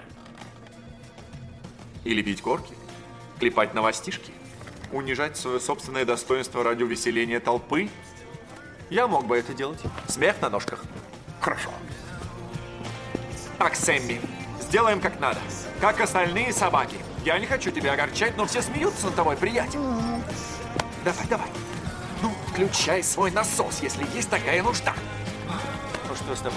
Или бить корки, клепать новостишки, унижать свое собственное достоинство ради увеселения толпы? Я мог бы это делать. Смех на ножках. Хорошо. Так, Сэмми, сделаем как надо. Как остальные собаки. Я не хочу тебя огорчать, но все смеются над тобой, приятель. Давай, давай. Ну, включай свой насос, если есть такая нужда. Ну, что с тобой?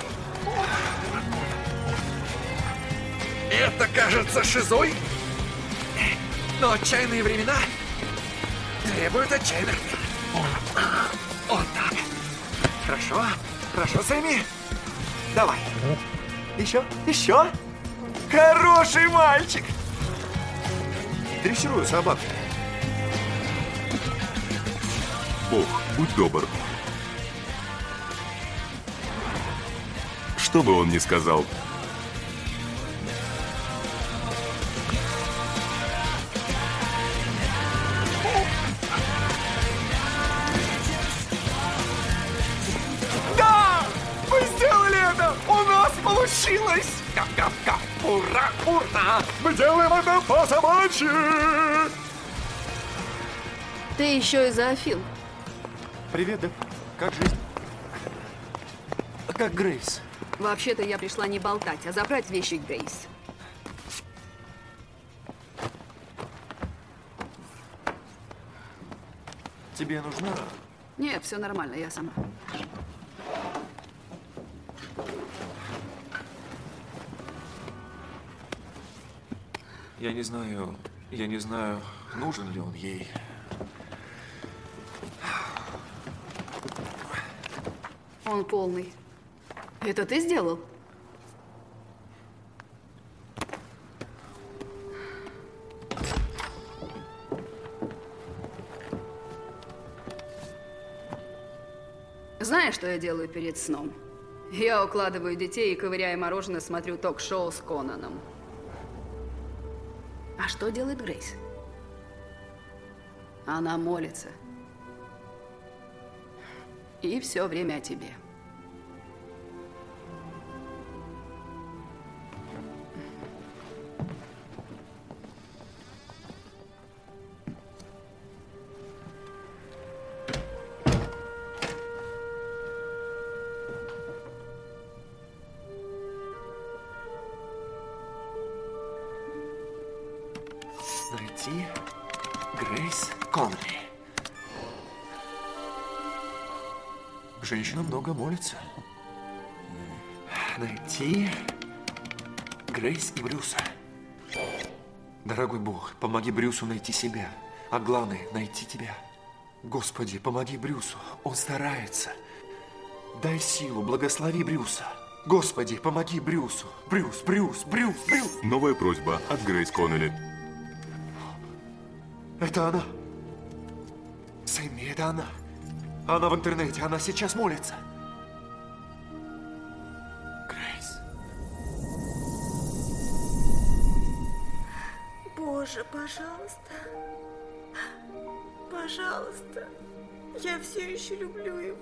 Это, кажется, шизой. Но отчаянные времена требуют отчаянных мер. Вот так. Хорошо, хорошо, Сэмми. Давай. Еще, еще. Хороший мальчик. Дрессирую собаку. Бог, будь добр. Что бы он ни сказал. Да! Мы сделали это! У нас получилось! Гав-гав-гав! Ура! Ура! Мы делаем это по-собачьи! Ты еще и зоофил. Привет, да? Как жизнь? Как Грейс? Вообще-то я пришла не болтать, а забрать вещи Грейс. Тебе нужна? Нет, все нормально, я сама. Я не знаю, нужен ли он ей. Он полный. Это ты сделал? Знаешь, что я делаю перед сном? Я укладываю детей и, ковыряя мороженое, смотрю ток-шоу с Конаном. А что делает Грейс? Она молится. И все время о тебе. Найти Грейс Коннелли. Женщина много молится. Найти Грейс и Брюса. Дорогой Бог, помоги Брюсу найти себя. А главное, найти тебя. Господи, помоги Брюсу. Он старается. Дай силу, благослови Брюса. Господи, помоги Брюсу. Брюс. Новая просьба от Грейс Коннелли. Это она. Сэмми, это она. Она в интернете, она сейчас молится. Грейс. Боже, пожалуйста. Пожалуйста. Я все еще люблю его.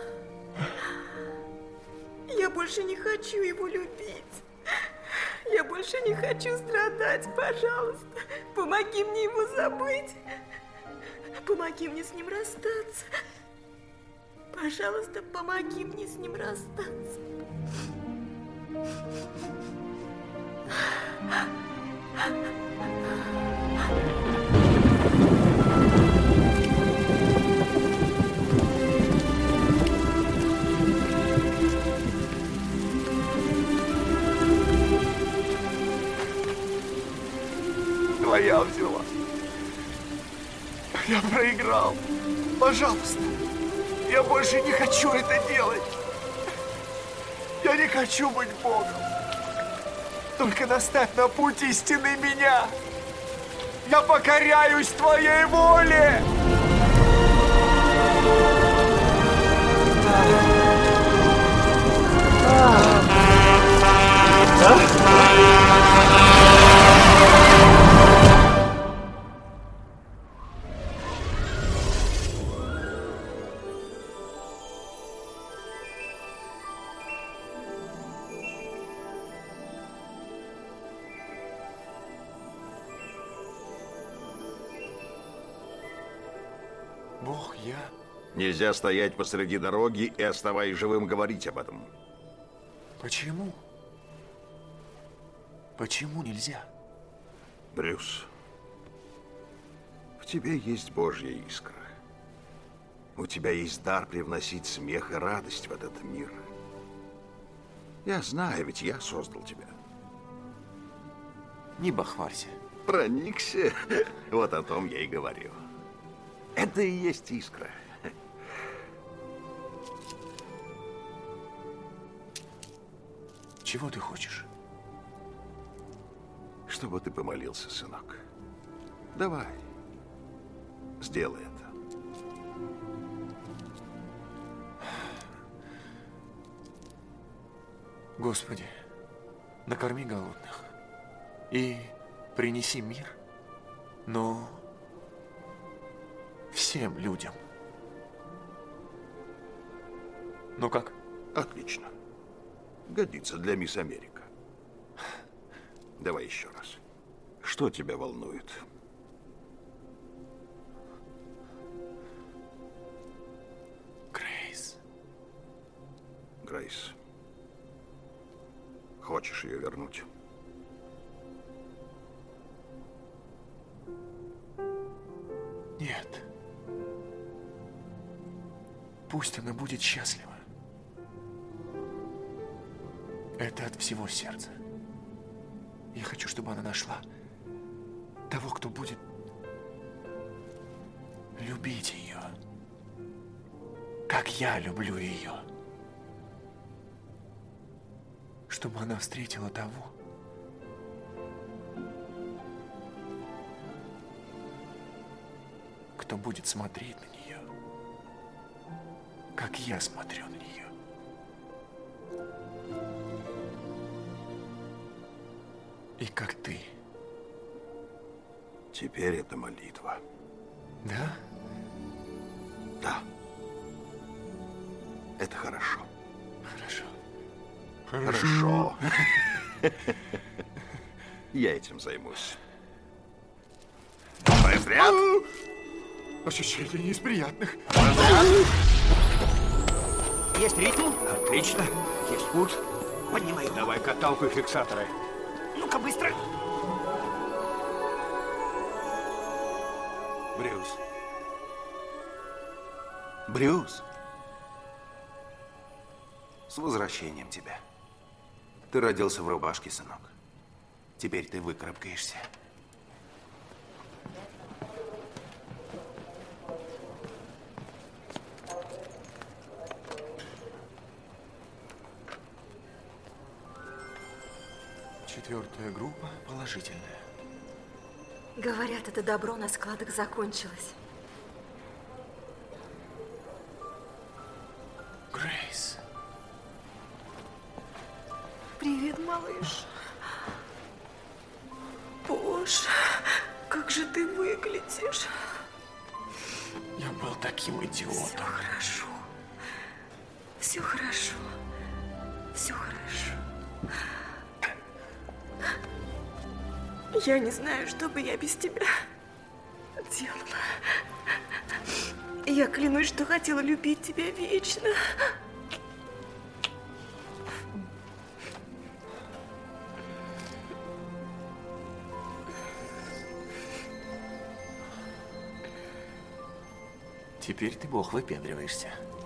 Я больше не хочу его любить. Я больше не хочу страдать. Пожалуйста, помоги мне его забыть. Помоги мне с ним расстаться. Пожалуйста, помоги мне с ним расстаться. Твоя взяла. Я проиграл. Пожалуйста. Я больше не хочу это делать. Я не хочу быть Богом. Только наставь на путь истины меня. Я покоряюсь твоей воле. Бог, я... Нельзя стоять посреди дороги и, оставаясь живым, говорить об этом. Почему? Почему нельзя? Брюс, в тебе есть Божья искра. У тебя есть дар привносить смех и радость в этот мир. Я знаю, ведь я создал тебя. Не бахварься. Проникся. Вот о том я и говорю. Это и есть искра. Чего ты хочешь? Чтобы ты помолился, сынок. Давай. Сделай это. Господи, накорми голодных и принеси мир, но всем людям. Ну как? Отлично. Годится для мисс Америка. Давай еще раз. Что тебя волнует? Грейс. Грейс. Хочешь ее вернуть? Нет. Пусть она будет счастлива. Это от всего сердца. Я хочу, чтобы она нашла того, кто будет любить ее, как я люблю ее. Чтобы она встретила того, кто будет смотреть на нее, как я смотрю на нее. И как ты. Теперь это молитва. Да? Да. Это хорошо. Хорошо. Хорошо. Я этим займусь. Разряд. Ощущение не из приятных. Разряд. Есть ритм? Отлично. Есть путь. Поднимай. Давай каталку и фиксаторы. Ну-ка, быстро. Брюс. Брюс. С возвращением тебя. Ты родился в рубашке, сынок. Теперь ты выкарабкаешься. Четвертая группа положительная. Говорят, это добро на складах закончилось. Грейс. Привет, малыш. Боже, как же ты выглядишь. Я был таким идиотом. Все хорошо. Все хорошо. Все хорошо. Я не знаю, что бы я без тебя делала. Я клянусь, что хотела любить тебя вечно. Теперь ты, Бог, выпендриваешься.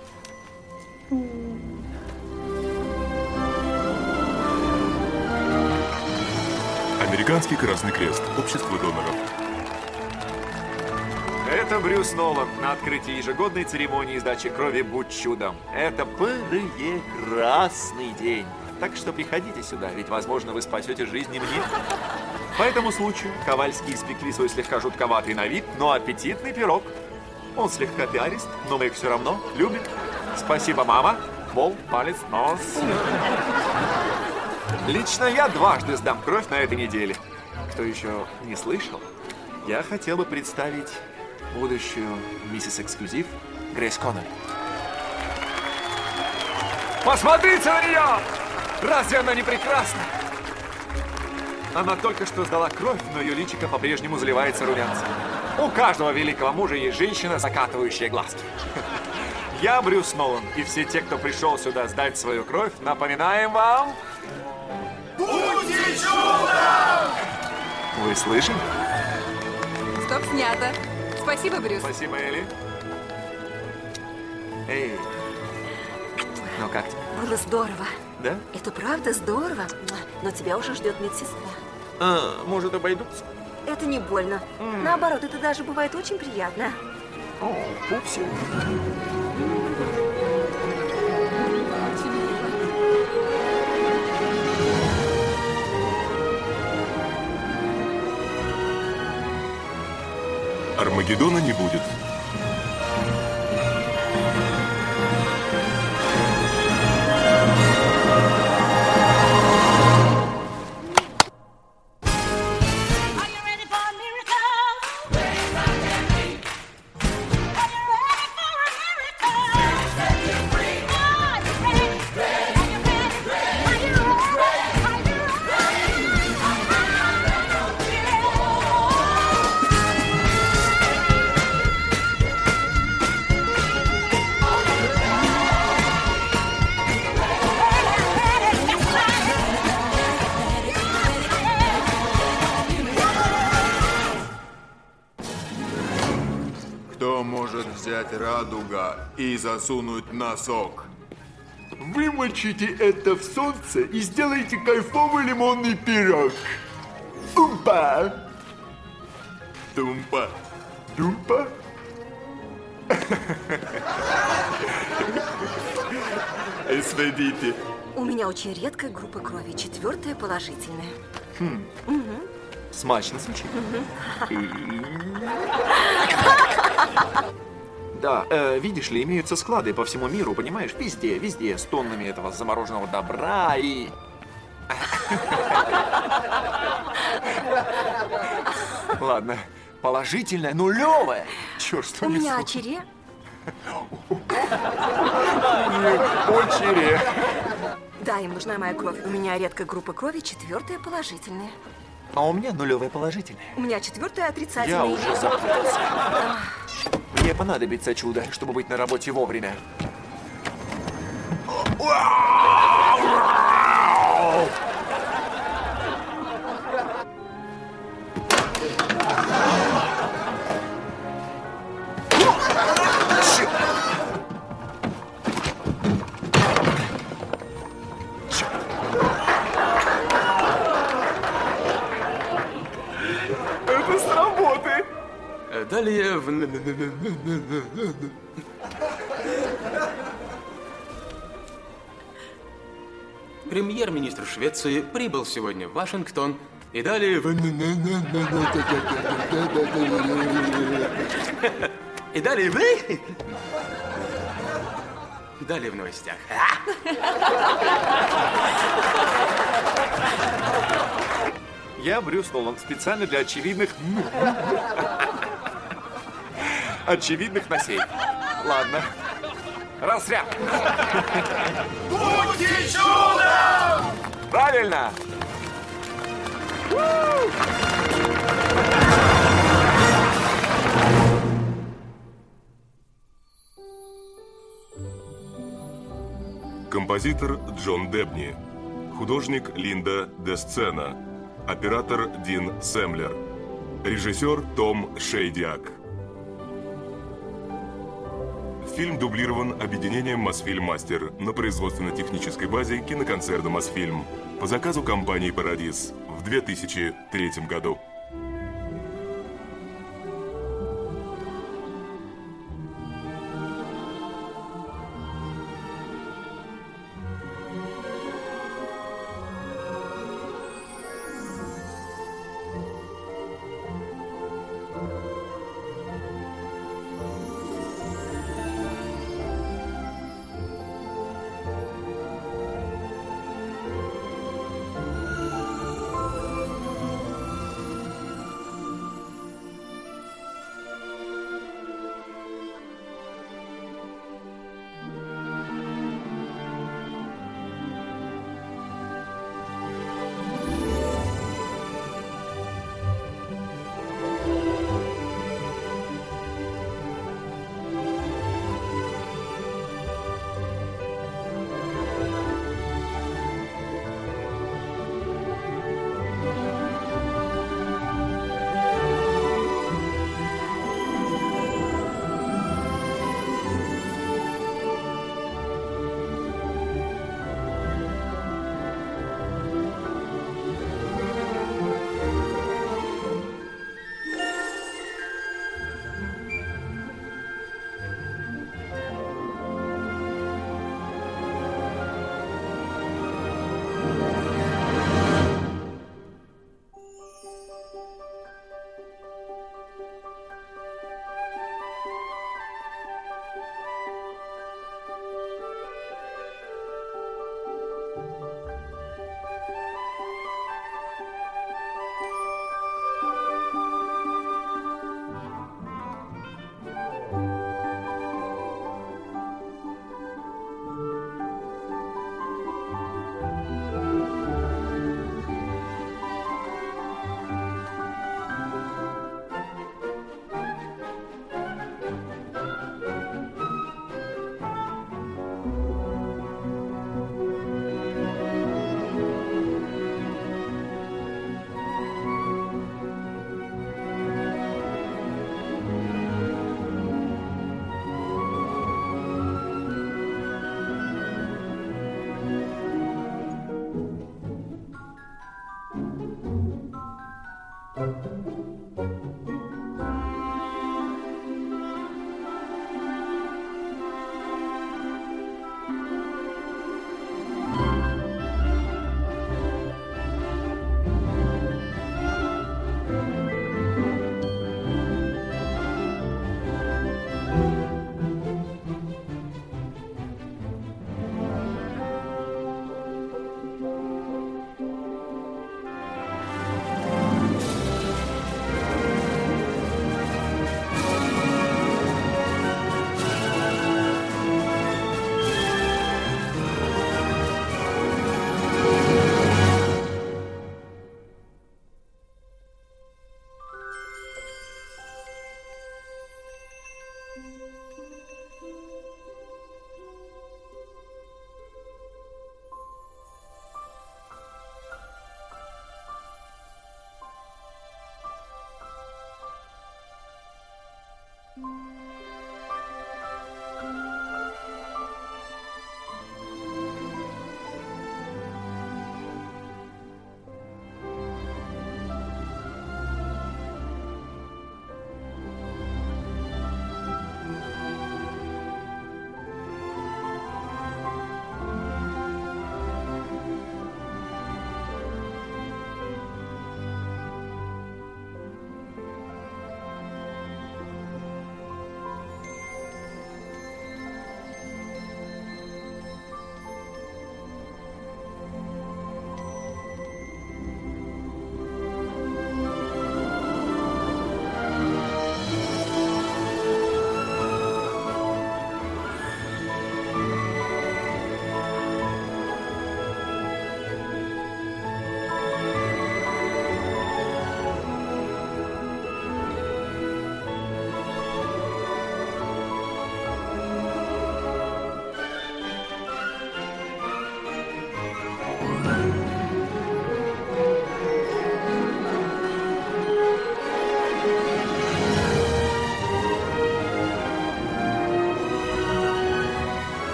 Американский Красный Крест. Общество доноров. Это Брюс Нолан на открытии ежегодной церемонии сдачи крови «Будь чудом». Это прекрасный день. Так что приходите сюда, ведь, возможно, вы спасете жизнь и мне. По этому случаю Ковальские испекли свой слегка жутковатый на вид, но аппетитный пирог. Он слегка пиарист, но мы их все равно любим. Спасибо, мама. Пол, палец, нос. Лично я дважды сдам кровь на этой неделе. Кто еще не слышал, я хотел бы представить будущую миссис Эксклюзив Грейс Коннелли. Посмотрите на нее! Разве она не прекрасна? Она только что сдала кровь, но ее личико по-прежнему заливается румянцем. У каждого великого мужа есть женщина, закатывающая глазки. Я Брюс Нолан, и все те, кто пришел сюда сдать свою кровь, напоминаем вам... Будьте чудом! Вы слышали? Стоп, снято. Спасибо, Брюс. Спасибо, Элли. Эй, ну как тебе? Было здорово. Да? Это правда здорово. Но тебя уже ждет медсестра. А, может, обойдутся? Это не больно. Наоборот, это даже бывает очень приятно. О, пупси. Армагеддона не будет. Кто может взять радуга и засунуть носок? Вымочите это в солнце и сделайте кайфовый лимонный пирог. Умпа! Тумпа. Тумпа? Сведите. У меня очень редкая группа крови, 4-я положительная. Угу. Смачно звучит. Да, видишь ли, имеются склады по всему миру, понимаешь? Везде, везде, с тоннами этого замороженного добра и... Ладно, положительное, нулевое. Черт, что У несу. меня очере. Очере. Да, им нужна моя кровь. У меня редкая группа крови, 4-я положительная. А у меня нулевое положительное. У меня 4-я отрицательная. Я уже запутался. Мне понадобится чудо, чтобы быть на работе вовремя. Далее Премьер-министр Швеции прибыл сегодня в Вашингтон. И далее И далее Далее в новостях. Я Брюс Нолан, специально для очевидных... очевидных носей. Ладно. Разряд. Будьте чудом! Правильно! Композитор Джон Дебни. Художник Линда Десцена. Оператор Дин Семлер. Режиссер Том Шейдиак. Фильм дублирован объединением «Мосфильм Мастер» на производственно-технической базе киноконцерна «Мосфильм» по заказу компании «Парадис» в 2003 году.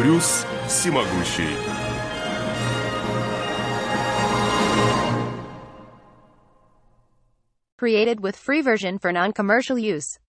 Брюс всемогущий. Created with free version for non-commercial use.